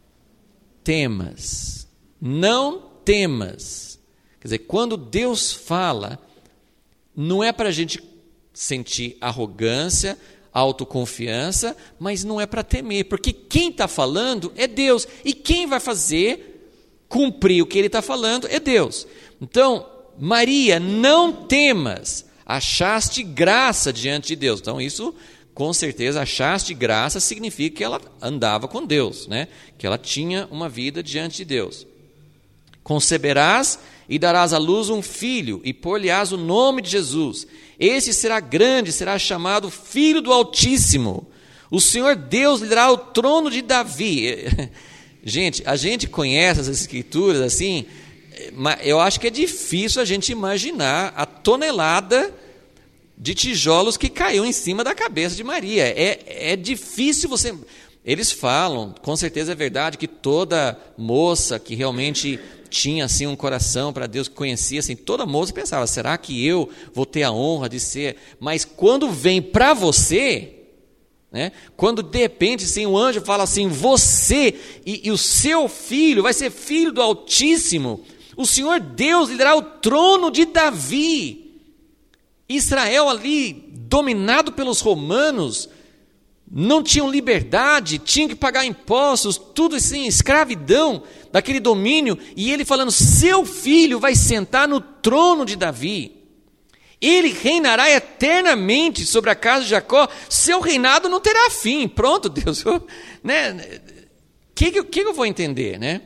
temas, não temas. Quer dizer, quando Deus fala, não é para a gente sentir arrogância, autoconfiança, mas não é para temer, porque quem está falando é Deus, e quem vai fazer cumprir o que Ele está falando é Deus. Então, Maria, não temas, achaste graça diante de Deus. Então, isso, com certeza, achaste graça significa que ela andava com Deus, né? Que ela tinha uma vida diante de Deus. Conceberás e darás à luz um filho, e por-lhe-ás o nome de Jesus. Esse será grande, será chamado Filho do Altíssimo. O Senhor Deus lhe dará o trono de Davi. Gente, a gente conhece essas escrituras assim, mas eu acho que é difícil a gente imaginar a tonelada de tijolos que caiu em cima da cabeça de Maria. É, é difícil você... Eles falam, com certeza é verdade, que toda moça que realmente tinha assim um coração para Deus, que conhecia, assim, toda moça pensava: será que eu vou ter a honra de ser? Mas quando vem para você, né, quando de repente assim, o anjo fala assim: você e, e o seu filho vai ser filho do Altíssimo, o Senhor Deus lhe dará o trono de Davi. Israel ali, dominado pelos romanos, não tinham liberdade, tinham que pagar impostos, tudo assim, escravidão daquele domínio, e ele falando: seu filho vai sentar no trono de Davi, ele reinará eternamente sobre a casa de Jacó, seu reinado não terá fim. Pronto, Deus, o né, que, que, que eu vou entender, né?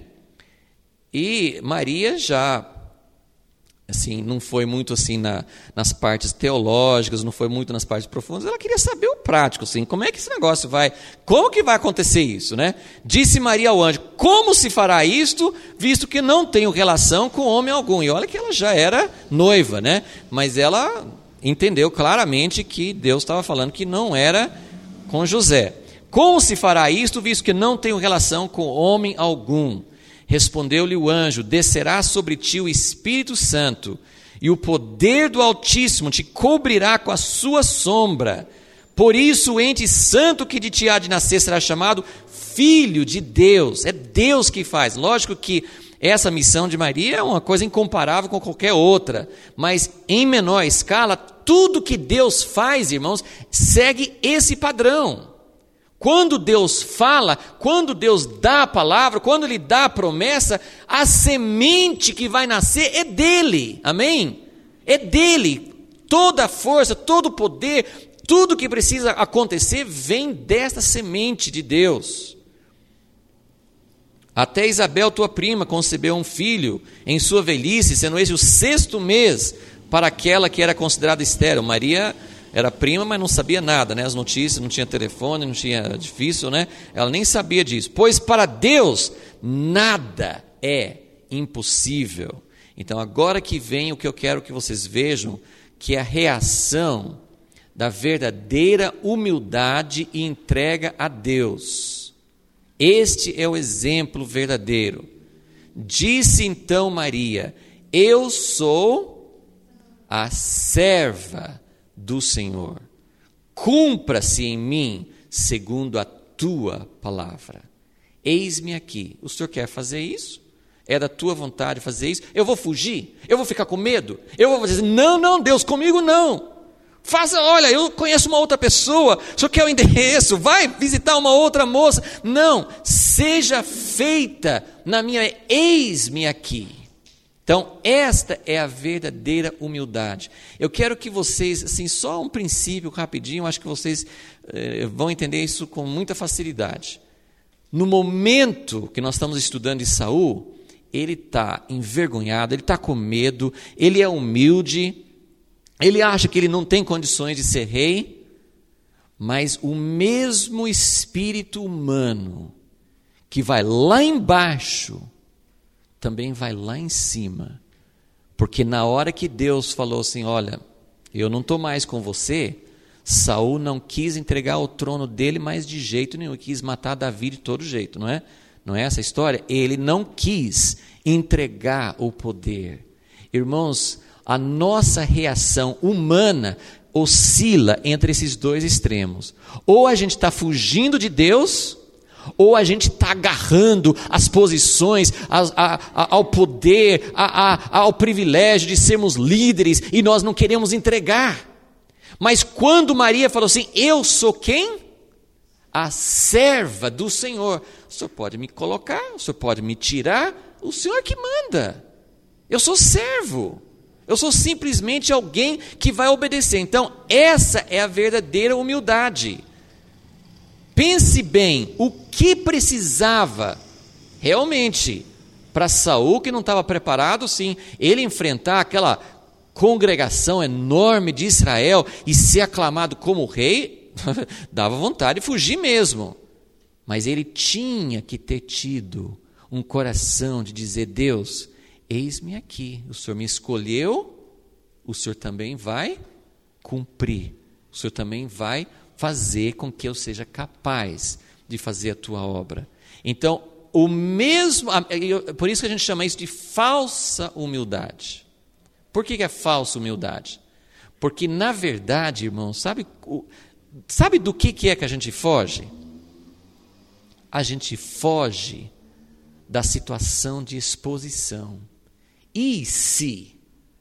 E Maria já, assim, não foi muito assim na, nas partes teológicas, não foi muito nas partes profundas, ela queria saber o prático, assim, como é que esse negócio vai, como que vai acontecer isso, né? Disse Maria ao anjo: como se fará isto, visto que não tenho relação com homem algum? E olha que ela já era noiva, né? Mas ela entendeu claramente que Deus estava falando que não era com José. Como se fará isto, visto que não tenho relação com homem algum? Respondeu-lhe o anjo: descerá sobre ti o Espírito Santo, e o poder do Altíssimo te cobrirá com a sua sombra. Por isso, o ente santo que de ti há de nascer será chamado Filho de Deus. É Deus que faz. Lógico que essa missão de Maria é uma coisa incomparável com qualquer outra, mas em menor escala, tudo que Deus faz, irmãos, segue esse padrão. Quando Deus fala, quando Deus dá a palavra, quando Ele dá a promessa, a semente que vai nascer é dEle, amém? É dEle. Toda a força, todo o poder, tudo que precisa acontecer vem desta semente de Deus. Até Isabel, tua prima, concebeu um filho em sua velhice, sendo esse o sexto mês para aquela que era considerada estéril. Maria era prima, mas não sabia nada, né? As notícias, não tinha telefone, não tinha, era difícil, né? Ela nem sabia disso. Pois para Deus nada é impossível. Então agora que vem o que eu quero que vocês vejam, que é a reação da verdadeira humildade e entrega a Deus. Este é o exemplo verdadeiro. Disse então Maria: eu sou a serva do Senhor, cumpra-se em mim segundo a tua palavra. Eis-me aqui. O Senhor quer fazer isso? É da tua vontade fazer isso? Eu vou fugir? Eu vou ficar com medo? Eu vou dizer, não, não, Deus, comigo não. Faça, olha, eu conheço uma outra pessoa, o Senhor quer o endereço, vai visitar uma outra moça. Não, seja feita na minha, eis-me aqui. Então, esta é a verdadeira humildade. Eu quero que vocês, assim, só um princípio rapidinho, acho que vocês eh, vão entender isso com muita facilidade. No momento que nós estamos estudando de Saul, ele está envergonhado, ele está com medo, ele é humilde, ele acha que ele não tem condições de ser rei, mas o mesmo espírito humano que vai lá embaixo, também vai lá em cima, porque na hora que Deus falou assim, olha, eu não estou mais com você, Saul não quis entregar o trono dele mais de jeito nenhum, quis matar Davi de todo jeito, não é? Não é essa a história? Ele não quis entregar o poder. Irmãos, a nossa reação humana oscila entre esses dois extremos. Ou a gente está fugindo de Deus, ou a gente está agarrando as posições, a, a, a, ao poder, a, a, ao privilégio de sermos líderes, e nós não queremos entregar. Mas quando Maria falou assim, eu sou quem? A serva do Senhor. O Senhor pode me colocar, o Senhor pode me tirar, o Senhor que manda. Eu sou servo. Eu sou simplesmente alguém que vai obedecer. Então, essa é a verdadeira humildade. Pense bem, o que precisava realmente para Saul, que não estava preparado, sim, ele enfrentar aquela congregação enorme de Israel e ser aclamado como rei, dava vontade de fugir mesmo. Mas ele tinha que ter tido um coração de dizer, Deus, eis-me aqui, o Senhor me escolheu, o Senhor também vai cumprir, o Senhor também vai fazer com que eu seja capaz de fazer a tua obra. Então, o mesmo, por isso que a gente chama isso de falsa humildade. Por que é falsa humildade? Porque, na verdade, irmão, sabe, sabe do que, que é que a gente foge? A gente foge da situação de exposição. E se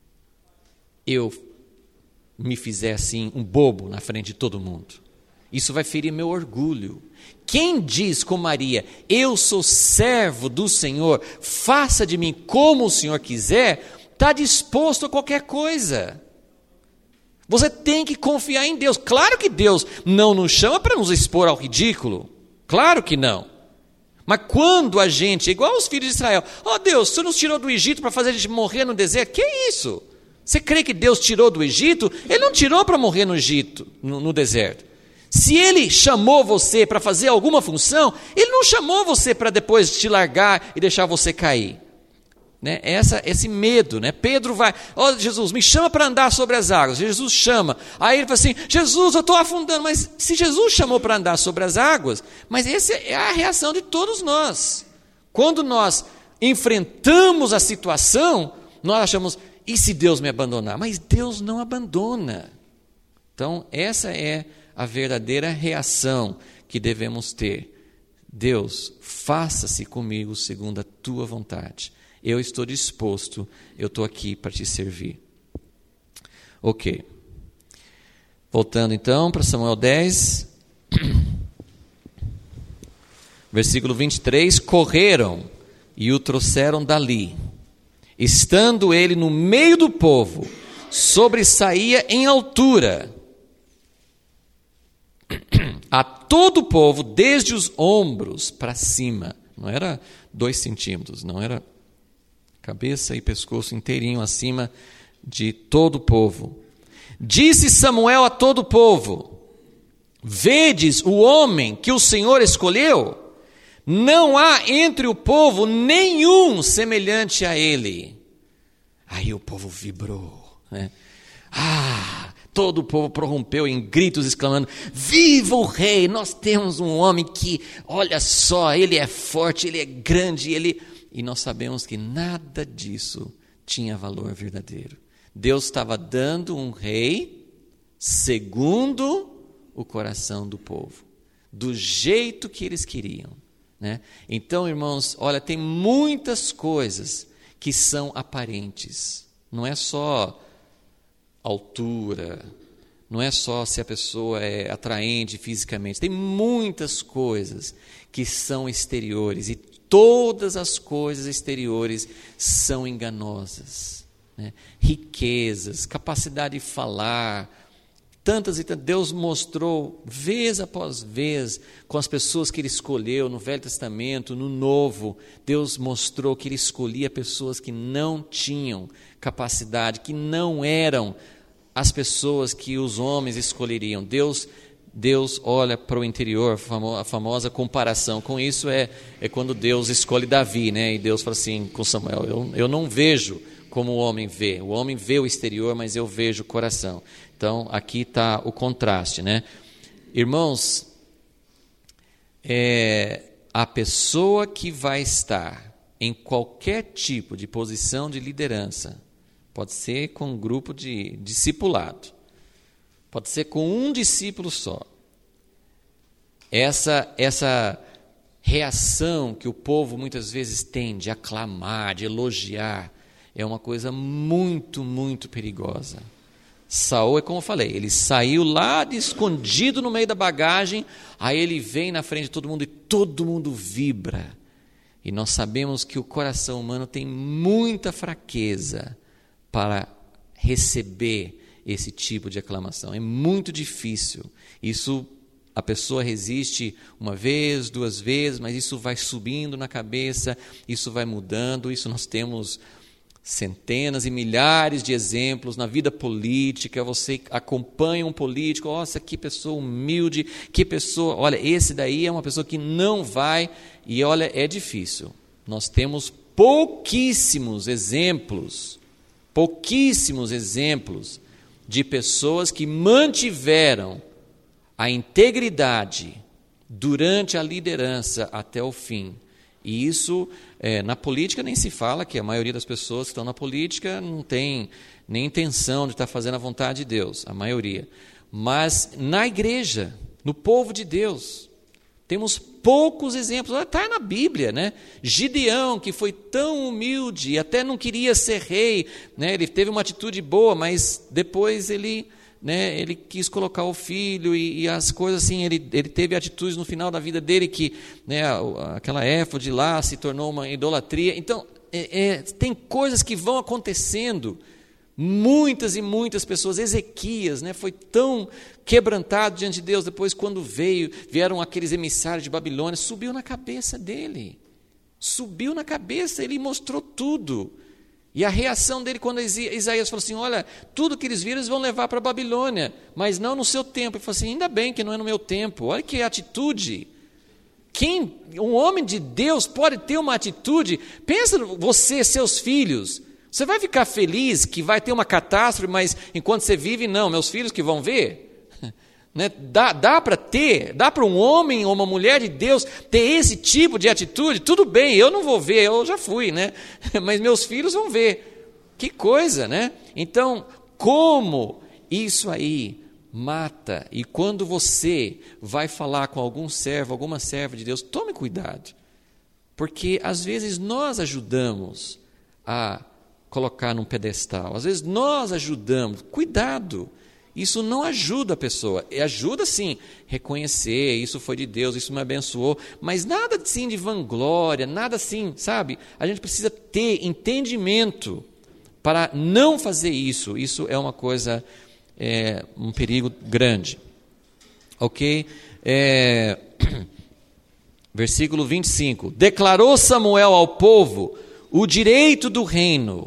eu me fizer assim um bobo na frente de todo mundo? Isso vai ferir meu orgulho. Quem diz com Maria, eu sou servo do Senhor, faça de mim como o Senhor quiser, está disposto a qualquer coisa. Você tem que confiar em Deus. Claro que Deus não nos chama para nos expor ao ridículo. Claro que não. Mas quando a gente, igual os filhos de Israel, ó oh, Deus, o Senhor nos tirou do Egito para fazer a gente morrer no deserto. Que isso? Você crê que Deus tirou do Egito? Ele não tirou para morrer no Egito, no, no deserto. Se Ele chamou você para fazer alguma função, Ele não chamou você para depois te largar e deixar você cair. Né, essa, esse medo, né? Pedro vai, ó, Jesus, me chama para andar sobre as águas. Jesus chama, aí ele fala assim, Jesus, eu estou afundando. Mas se Jesus chamou para andar sobre as águas, mas essa é a reação de todos nós. Quando nós enfrentamos a situação, nós achamos, e se Deus me abandonar? Mas Deus não abandona. Então essa é a verdadeira reação que devemos ter. Deus, faça-se comigo segundo a tua vontade. Eu estou disposto, eu estou aqui para te servir. Ok. Voltando então para Samuel dez, versículo vinte e três, correram e o trouxeram dali. Estando ele no meio do povo, sobressaía em altura a todo o povo, desde os ombros para cima. Não era dois centímetros, não era cabeça e pescoço inteirinho acima de todo o povo. Disse Samuel a todo o povo: vedes o homem que o Senhor escolheu? Não há entre o povo nenhum semelhante a ele. Aí o povo vibrou, né? Ah, todo o povo prorrompeu em gritos, exclamando: viva o rei! Nós temos um homem que, olha só, ele é forte, ele é grande, ele... E nós sabemos que nada disso tinha valor verdadeiro. Deus estava dando um rei segundo o coração do povo, do jeito que eles queriam, né? Então, irmãos, olha, tem muitas coisas que são aparentes. Não é só altura, não é só se a pessoa é atraente fisicamente. Tem muitas coisas que são exteriores e todas as coisas exteriores são enganosas, né? Riquezas, capacidade de falar, tantas e tantas. Deus mostrou vez após vez com as pessoas que Ele escolheu no Velho Testamento, no Novo. Deus mostrou que Ele escolhia pessoas que não tinham capacidade, que não eram as pessoas que os homens escolheriam. Deus Deus olha para o interior, a famosa comparação com isso é, é quando Deus escolhe Davi, né? E Deus fala assim com Samuel: eu, eu não vejo como o homem vê, o homem vê o exterior, mas eu vejo o coração. Então aqui está o contraste, né? Irmãos, é, a pessoa que vai estar em qualquer tipo de posição de liderança, pode ser com um grupo de discipulado, pode ser com um discípulo só. Essa, essa reação que o povo muitas vezes tem de aclamar, de elogiar, é uma coisa muito, muito perigosa. Saul, é como eu falei, ele saiu lá de escondido no meio da bagagem, aí ele vem na frente de todo mundo e todo mundo vibra. E nós sabemos que o coração humano tem muita fraqueza para receber esse tipo de aclamação. É muito difícil. Isso, a pessoa resiste uma vez, duas vezes, mas isso vai subindo na cabeça, isso vai mudando. Isso nós temos centenas e milhares de exemplos na vida política. Você acompanha um político, nossa, que pessoa humilde, que pessoa, olha, esse daí é uma pessoa que não vai, e olha, é difícil. Nós temos pouquíssimos exemplos, pouquíssimos exemplos de pessoas que mantiveram a integridade durante a liderança até o fim. E isso, é, na política nem se fala, que a maioria das pessoas que estão na política não tem nem intenção de estar fazendo a vontade de Deus, a maioria. Mas na igreja, no povo de Deus, temos poucos exemplos. Está na Bíblia, né? Gideão, que foi tão humilde e até não queria ser rei, né? Ele teve uma atitude boa, mas depois ele, né, ele quis colocar o filho e, e as coisas assim, ele, ele teve atitudes no final da vida dele que, né, aquela éfode lá se tornou uma idolatria. Então, é, é, tem coisas que vão acontecendo. Muitas e muitas pessoas, Ezequias, né, foi tão quebrantado diante de Deus, depois quando veio, vieram aqueles emissários de Babilônia, subiu na cabeça dele, subiu na cabeça, ele mostrou tudo, e a reação dele quando Isaías falou assim, olha, tudo que eles viram eles vão levar para a Babilônia, mas não no seu tempo. Ele falou assim, ainda bem que não é no meu tempo. Olha que atitude, Quem, um homem de Deus pode ter uma atitude, pensa você, seus filhos, você vai ficar feliz que vai ter uma catástrofe, mas enquanto você vive, não, meus filhos que vão ver? Né? Dá, dá para ter, dá para um homem ou uma mulher de Deus ter esse tipo de atitude? Tudo bem, eu não vou ver, eu já fui, né? Mas meus filhos vão ver. Que coisa, né? Então, como isso aí mata? E quando você vai falar com algum servo, alguma serva de Deus, tome cuidado, porque às vezes nós ajudamos a colocar num pedestal, às vezes nós ajudamos, cuidado, isso não ajuda a pessoa, ajuda sim, reconhecer, isso foi de Deus, isso me abençoou, mas nada assim de vanglória, nada assim, sabe? A gente precisa ter entendimento para não fazer isso, isso é uma coisa, é, um perigo grande, ok? É, versículo vinte e cinco, declarou Samuel ao povo o direito do reino,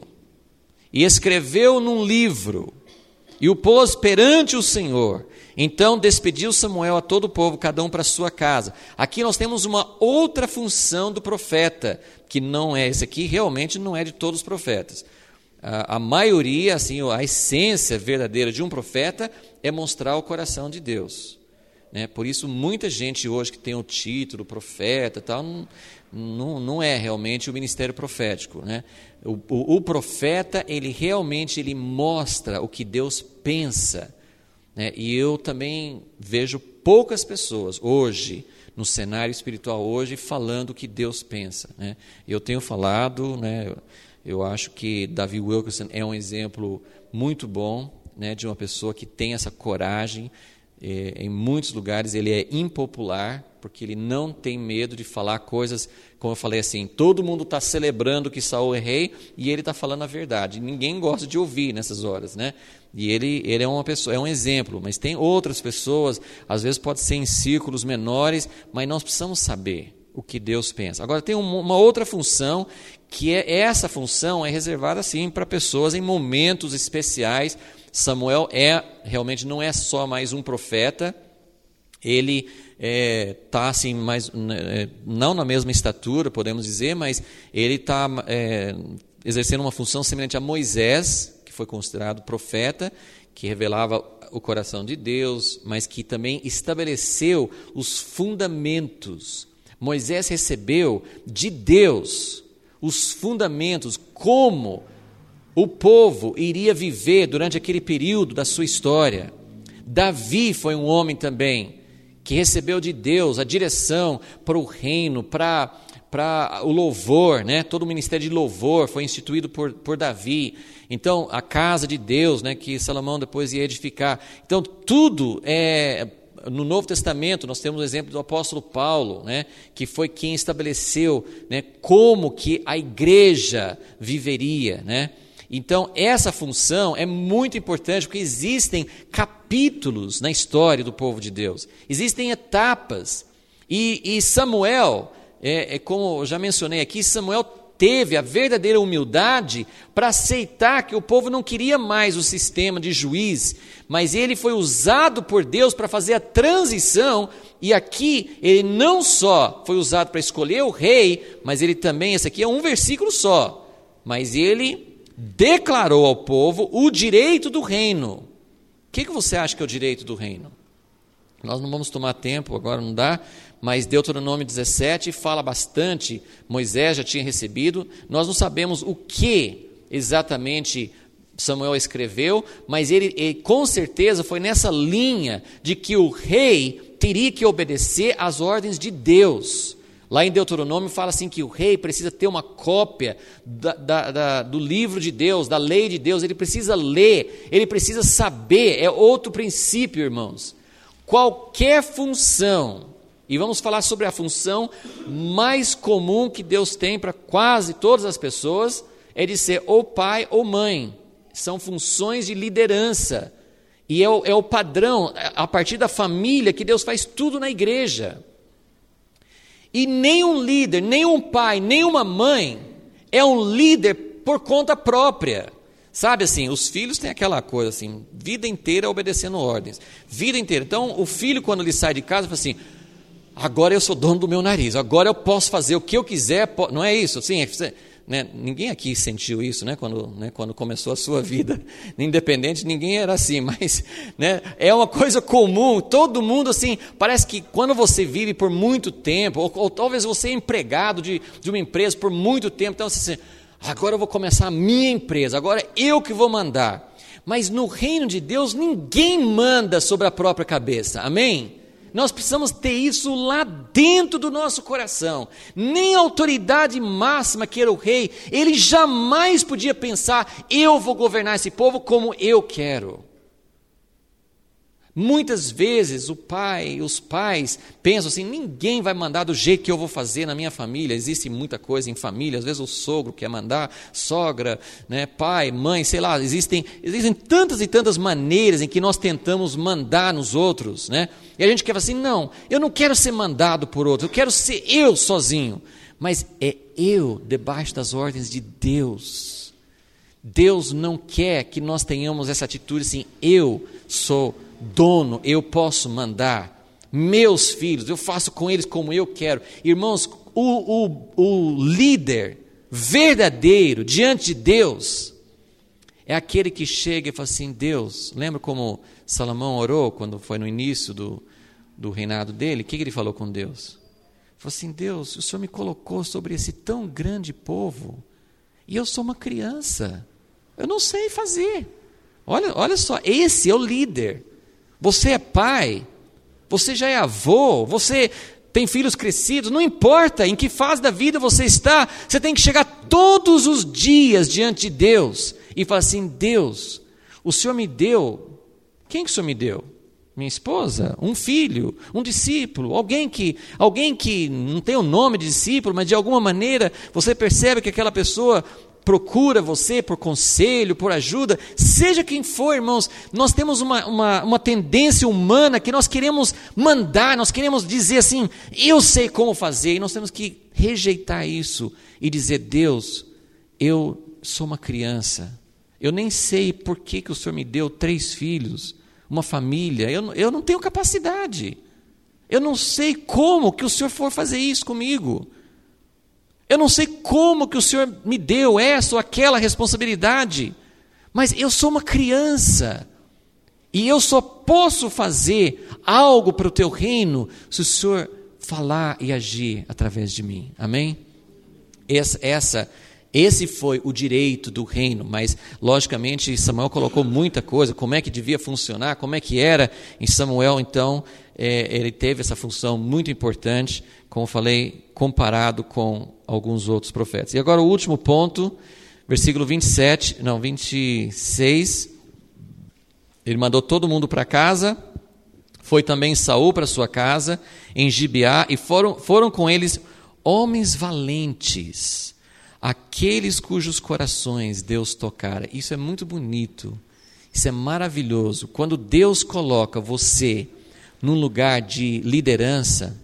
e escreveu num livro, e o pôs perante o Senhor. Então despediu Samuel a todo o povo, cada um para a sua casa. Aqui nós temos uma outra função do profeta, que não é, esse aqui realmente não é de todos os profetas. A, a maioria, assim, a essência verdadeira de um profeta é mostrar o coração de Deus. Né? Por isso, muita gente hoje que tem o título, profeta, tal, não, não, não é realmente o ministério profético. Né? O, o, o profeta, ele realmente ele mostra o que Deus pensa. Né? E eu também vejo poucas pessoas hoje, no cenário espiritual hoje, falando o que Deus pensa. Né? Eu tenho falado, né, eu, eu acho que Davi Wilkerson é um exemplo muito bom, né, de uma pessoa que tem essa coragem. Em muitos lugares ele é impopular, porque ele não tem medo de falar coisas, como eu falei assim, todo mundo está celebrando que Saul é rei, e ele está falando a verdade, ninguém gosta de ouvir nessas horas, né? E ele, ele é uma pessoa, é um exemplo, mas tem outras pessoas, às vezes pode ser em círculos menores, mas nós precisamos saber o que Deus pensa. Agora tem uma, uma outra função, que é essa função é reservada assim para pessoas em momentos especiais. Samuel é, realmente não é só mais um profeta, ele está é, assim, mais, é, não na mesma estatura, podemos dizer, mas ele está é, exercendo uma função semelhante a Moisés, que foi considerado profeta, que revelava o coração de Deus, mas que também estabeleceu os fundamentos. Moisés recebeu de Deus os fundamentos, como o povo iria viver durante aquele período da sua história. Davi foi um homem também que recebeu de Deus a direção para o reino, para, para o louvor, né? Todo o ministério de louvor foi instituído por, por Davi. Então, a casa de Deus, né, que Salomão depois ia edificar. Então, tudo é... No Novo Testamento, nós temos o exemplo do apóstolo Paulo, né, que foi quem estabeleceu, né, como que a igreja viveria, né? Então, essa função é muito importante, porque existem capítulos na história do povo de Deus, existem etapas, e, e Samuel, é, é, como eu já mencionei aqui, Samuel teve a verdadeira humildade para aceitar que o povo não queria mais o sistema de juiz, mas ele foi usado por Deus para fazer a transição, e aqui ele não só foi usado para escolher o rei, mas ele também, esse aqui é um versículo só, mas ele declarou ao povo o direito do reino. O que, que você acha que é o direito do reino? Nós não vamos tomar tempo, agora não dá, mas Deuteronômio dezessete fala bastante, Moisés já tinha recebido, nós não sabemos o que exatamente Samuel escreveu, mas ele, ele com certeza foi nessa linha de que o rei teria que obedecer às ordens de Deus. Lá em Deuteronômio fala assim que o rei precisa ter uma cópia da, da, da, do livro de Deus, da lei de Deus, ele precisa ler, ele precisa saber, é outro princípio, irmãos. Qualquer função, e vamos falar sobre a função mais comum que Deus tem para quase todas as pessoas, é de ser ou pai ou mãe, são funções de liderança, e é o, é o padrão, a partir da família que Deus faz tudo na igreja. E nenhum líder, nenhum pai, nenhuma mãe é um líder por conta própria. Sabe assim, os filhos têm aquela coisa assim, vida inteira obedecendo ordens. Vida inteira. Então, o filho, quando ele sai de casa, fala assim, agora eu sou dono do meu nariz, agora eu posso fazer o que eu quiser, não é isso? Assim, é, né? Ninguém aqui sentiu isso, né? Quando, né? Quando começou a sua vida independente, ninguém era assim, mas, né? É uma coisa comum, todo mundo assim, parece que quando você vive por muito tempo, ou, ou talvez você é empregado de, de uma empresa por muito tempo, então você assim, agora eu vou começar a minha empresa, agora eu que vou mandar. Mas no reino de Deus ninguém manda sobre a própria cabeça, amém? Nós precisamos ter isso lá dentro do nosso coração. Nem a autoridade máxima, que era o rei, ele jamais podia pensar, eu vou governar esse povo como eu quero. Muitas vezes o pai, os pais pensam assim, ninguém vai mandar do jeito que eu vou fazer na minha família. Existe muita coisa em família, às vezes o sogro quer mandar, sogra, né, pai, mãe, sei lá, existem, existem tantas e tantas maneiras em que nós tentamos mandar nos outros, né? E a gente quer falar assim, não, eu não quero ser mandado por outro, eu quero ser eu sozinho. Mas é eu debaixo das ordens de Deus. Deus não quer que nós tenhamos essa atitude assim, eu sou dono, eu posso mandar, meus filhos, eu faço com eles como eu quero. Irmãos, o, o, o líder verdadeiro diante de Deus é aquele que chega e fala assim, Deus, lembra como Salomão orou quando foi no início do, do reinado dele? O que ele falou com Deus? Ele falou assim, Deus, o Senhor me colocou sobre esse tão grande povo e eu sou uma criança, eu não sei fazer. Olha, olha só, esse é o líder. Você é pai, você já é avô, você tem filhos crescidos, não importa em que fase da vida você está, você tem que chegar todos os dias diante de Deus e falar assim, Deus, o Senhor me deu, quem que o Senhor me deu? Minha esposa, um filho, um discípulo, alguém que, alguém que não tem o nome de discípulo, mas de alguma maneira você percebe que aquela pessoa procura você por conselho, por ajuda, seja quem for, irmãos, nós temos uma, uma, uma tendência humana que nós queremos mandar, nós queremos dizer assim, eu sei como fazer, e nós temos que rejeitar isso e dizer, Deus, eu sou uma criança, eu nem sei por que, que o Senhor me deu três filhos, uma família, eu, eu não tenho capacidade, eu não sei como que o Senhor for fazer isso comigo. Eu não sei como que o Senhor me deu essa ou aquela responsabilidade, mas eu sou uma criança, e eu só posso fazer algo para o teu reino, se o Senhor falar e agir através de mim, amém? Essa, essa, esse foi o direito do reino, mas logicamente Samuel colocou muita coisa, como é que devia funcionar, como é que era em Samuel, então é, ele teve essa função muito importante, como eu falei, comparado com alguns outros profetas. E agora o último ponto, versículo vinte e sete, não, vinte e seis, ele mandou todo mundo para casa, foi também Saul para sua casa, em Gibeá, e foram, foram com eles homens valentes, aqueles cujos corações Deus tocara. Isso é muito bonito, isso é maravilhoso, quando Deus coloca você num lugar de liderança,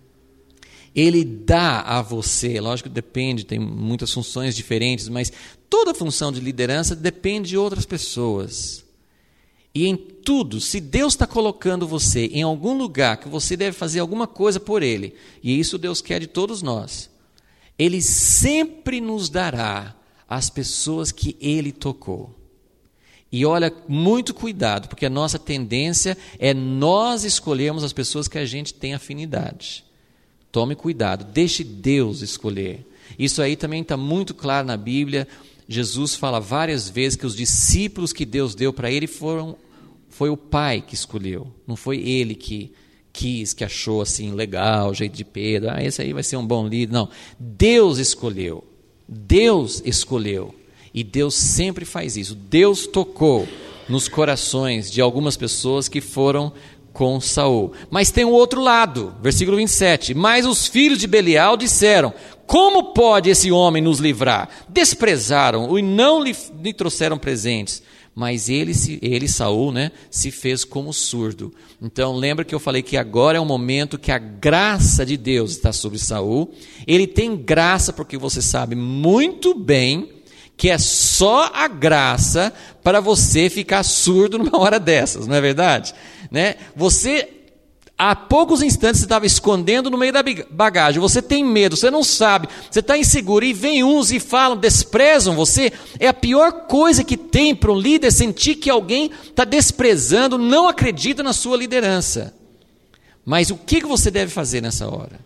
Ele dá a você, lógico que depende, tem muitas funções diferentes, mas toda função de liderança depende de outras pessoas. E em tudo, se Deus está colocando você em algum lugar que você deve fazer alguma coisa por Ele, e isso Deus quer de todos nós, Ele sempre nos dará as pessoas que Ele tocou. E olha, muito cuidado, porque a nossa tendência é nós escolhermos as pessoas que a gente tem afinidade. Tome cuidado, deixe Deus escolher. Isso aí também está muito claro na Bíblia. Jesus fala várias vezes que os discípulos que Deus deu para ele foram, foi o Pai que escolheu. Não foi ele que quis, que achou assim legal, jeito de Pedro. Ah, esse aí vai ser um bom líder. Não, Deus escolheu. Deus escolheu. E Deus sempre faz isso. Deus tocou nos corações de algumas pessoas que foram com Saul. Mas tem um outro lado, versículo vinte e sete. Mas os filhos de Belial disseram, como pode esse homem nos livrar? Desprezaram-o e não lhe, lhe trouxeram presentes. Mas ele, ele, Saul, né, se fez como surdo. Então lembra que eu falei que agora é o momento que a graça de Deus está sobre Saul. Ele tem graça porque você sabe muito bem que é só a graça para você ficar surdo numa hora dessas, não é verdade? Né? Você, Há poucos instantes você estava escondendo no meio da bagagem, você tem medo, você não sabe, você está inseguro, e vem uns e falam, desprezam você. É a pior coisa que tem para um líder, sentir que alguém está desprezando, não acredita na sua liderança. Mas o que você deve fazer nessa hora?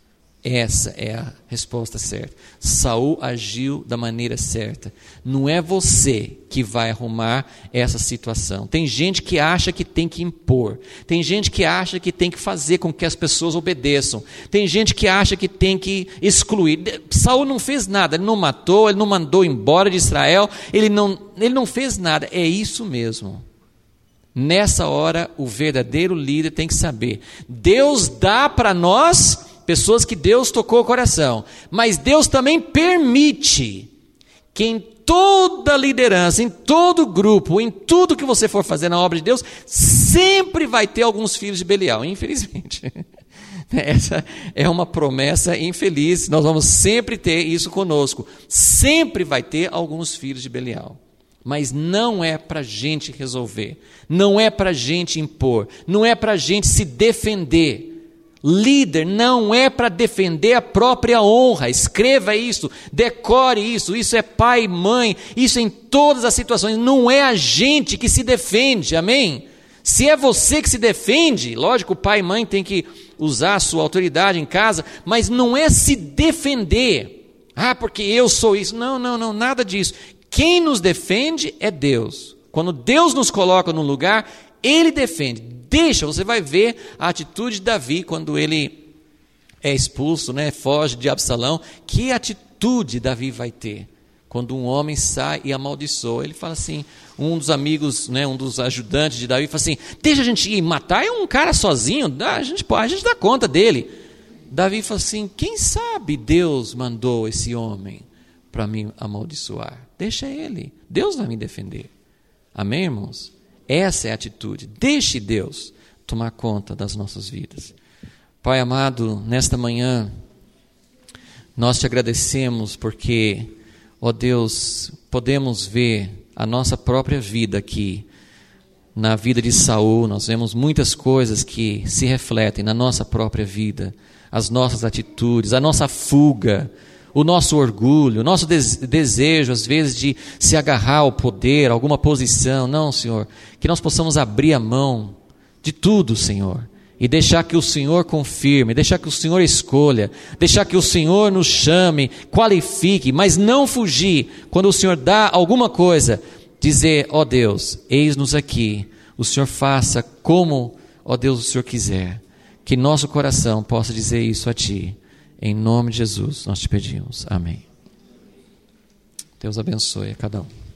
Essa é a resposta certa. Saul agiu da maneira certa. Não é você que vai arrumar essa situação. Tem gente que acha que tem que impor. Tem gente que acha que tem que fazer com que as pessoas obedeçam. Tem gente que acha que tem que excluir. Saul não fez nada. Ele não matou, ele não mandou embora de Israel. Ele não, ele não fez nada. É isso mesmo. Nessa hora, o verdadeiro líder tem que saber. Deus dá para nós pessoas que Deus tocou o coração, mas Deus também permite que em toda liderança, em todo grupo, em tudo que você for fazer na obra de Deus, sempre vai ter alguns filhos de Belial, infelizmente. Essa é uma promessa infeliz, nós vamos sempre ter isso conosco, sempre vai ter alguns filhos de Belial. Mas não é para a gente resolver, não é para a gente impor, não é para a gente se defender. Líder não é para defender a própria honra. Escreva isso, decore isso. Isso é pai e mãe, isso em todas as situações. Não é a gente que se defende, amém? Se é você que se defende, lógico, o pai e mãe tem que usar a sua autoridade em casa, mas não é se defender. Ah, porque eu sou isso. Não, não, não, nada disso. Quem nos defende é Deus. Quando Deus nos coloca num lugar, Ele defende. Deixa, você vai ver a atitude de Davi quando ele é expulso, né, foge de Absalão. Que atitude Davi vai ter quando um homem sai e amaldiçoa? Ele fala assim, um dos amigos, né, um dos ajudantes de Davi fala assim, deixa a gente ir matar, é um cara sozinho, a gente, a gente dá conta dele. Davi fala assim, quem sabe Deus mandou esse homem para me amaldiçoar? Deixa ele, Deus vai me defender. Amém, irmãos? Essa é a atitude. Deixe Deus tomar conta das nossas vidas. Pai amado, nesta manhã, nós te agradecemos porque, ó Deus, podemos ver a nossa própria vida aqui. Na vida de Saul, nós vemos muitas coisas que se refletem na nossa própria vida. As nossas atitudes, a nossa fuga, o nosso orgulho, o nosso desejo, às vezes, de se agarrar ao poder, a alguma posição. Não, Senhor, que nós possamos abrir a mão de tudo, Senhor, e deixar que o Senhor confirme, deixar que o Senhor escolha, deixar que o Senhor nos chame, qualifique, mas não fugir. Quando o Senhor dá alguma coisa, dizer, ó Deus, eis-nos aqui, o Senhor faça como, ó Deus, o Senhor quiser. Que nosso coração possa dizer isso a Ti. Em nome de Jesus, nós te pedimos. Amém. Deus abençoe a cada um.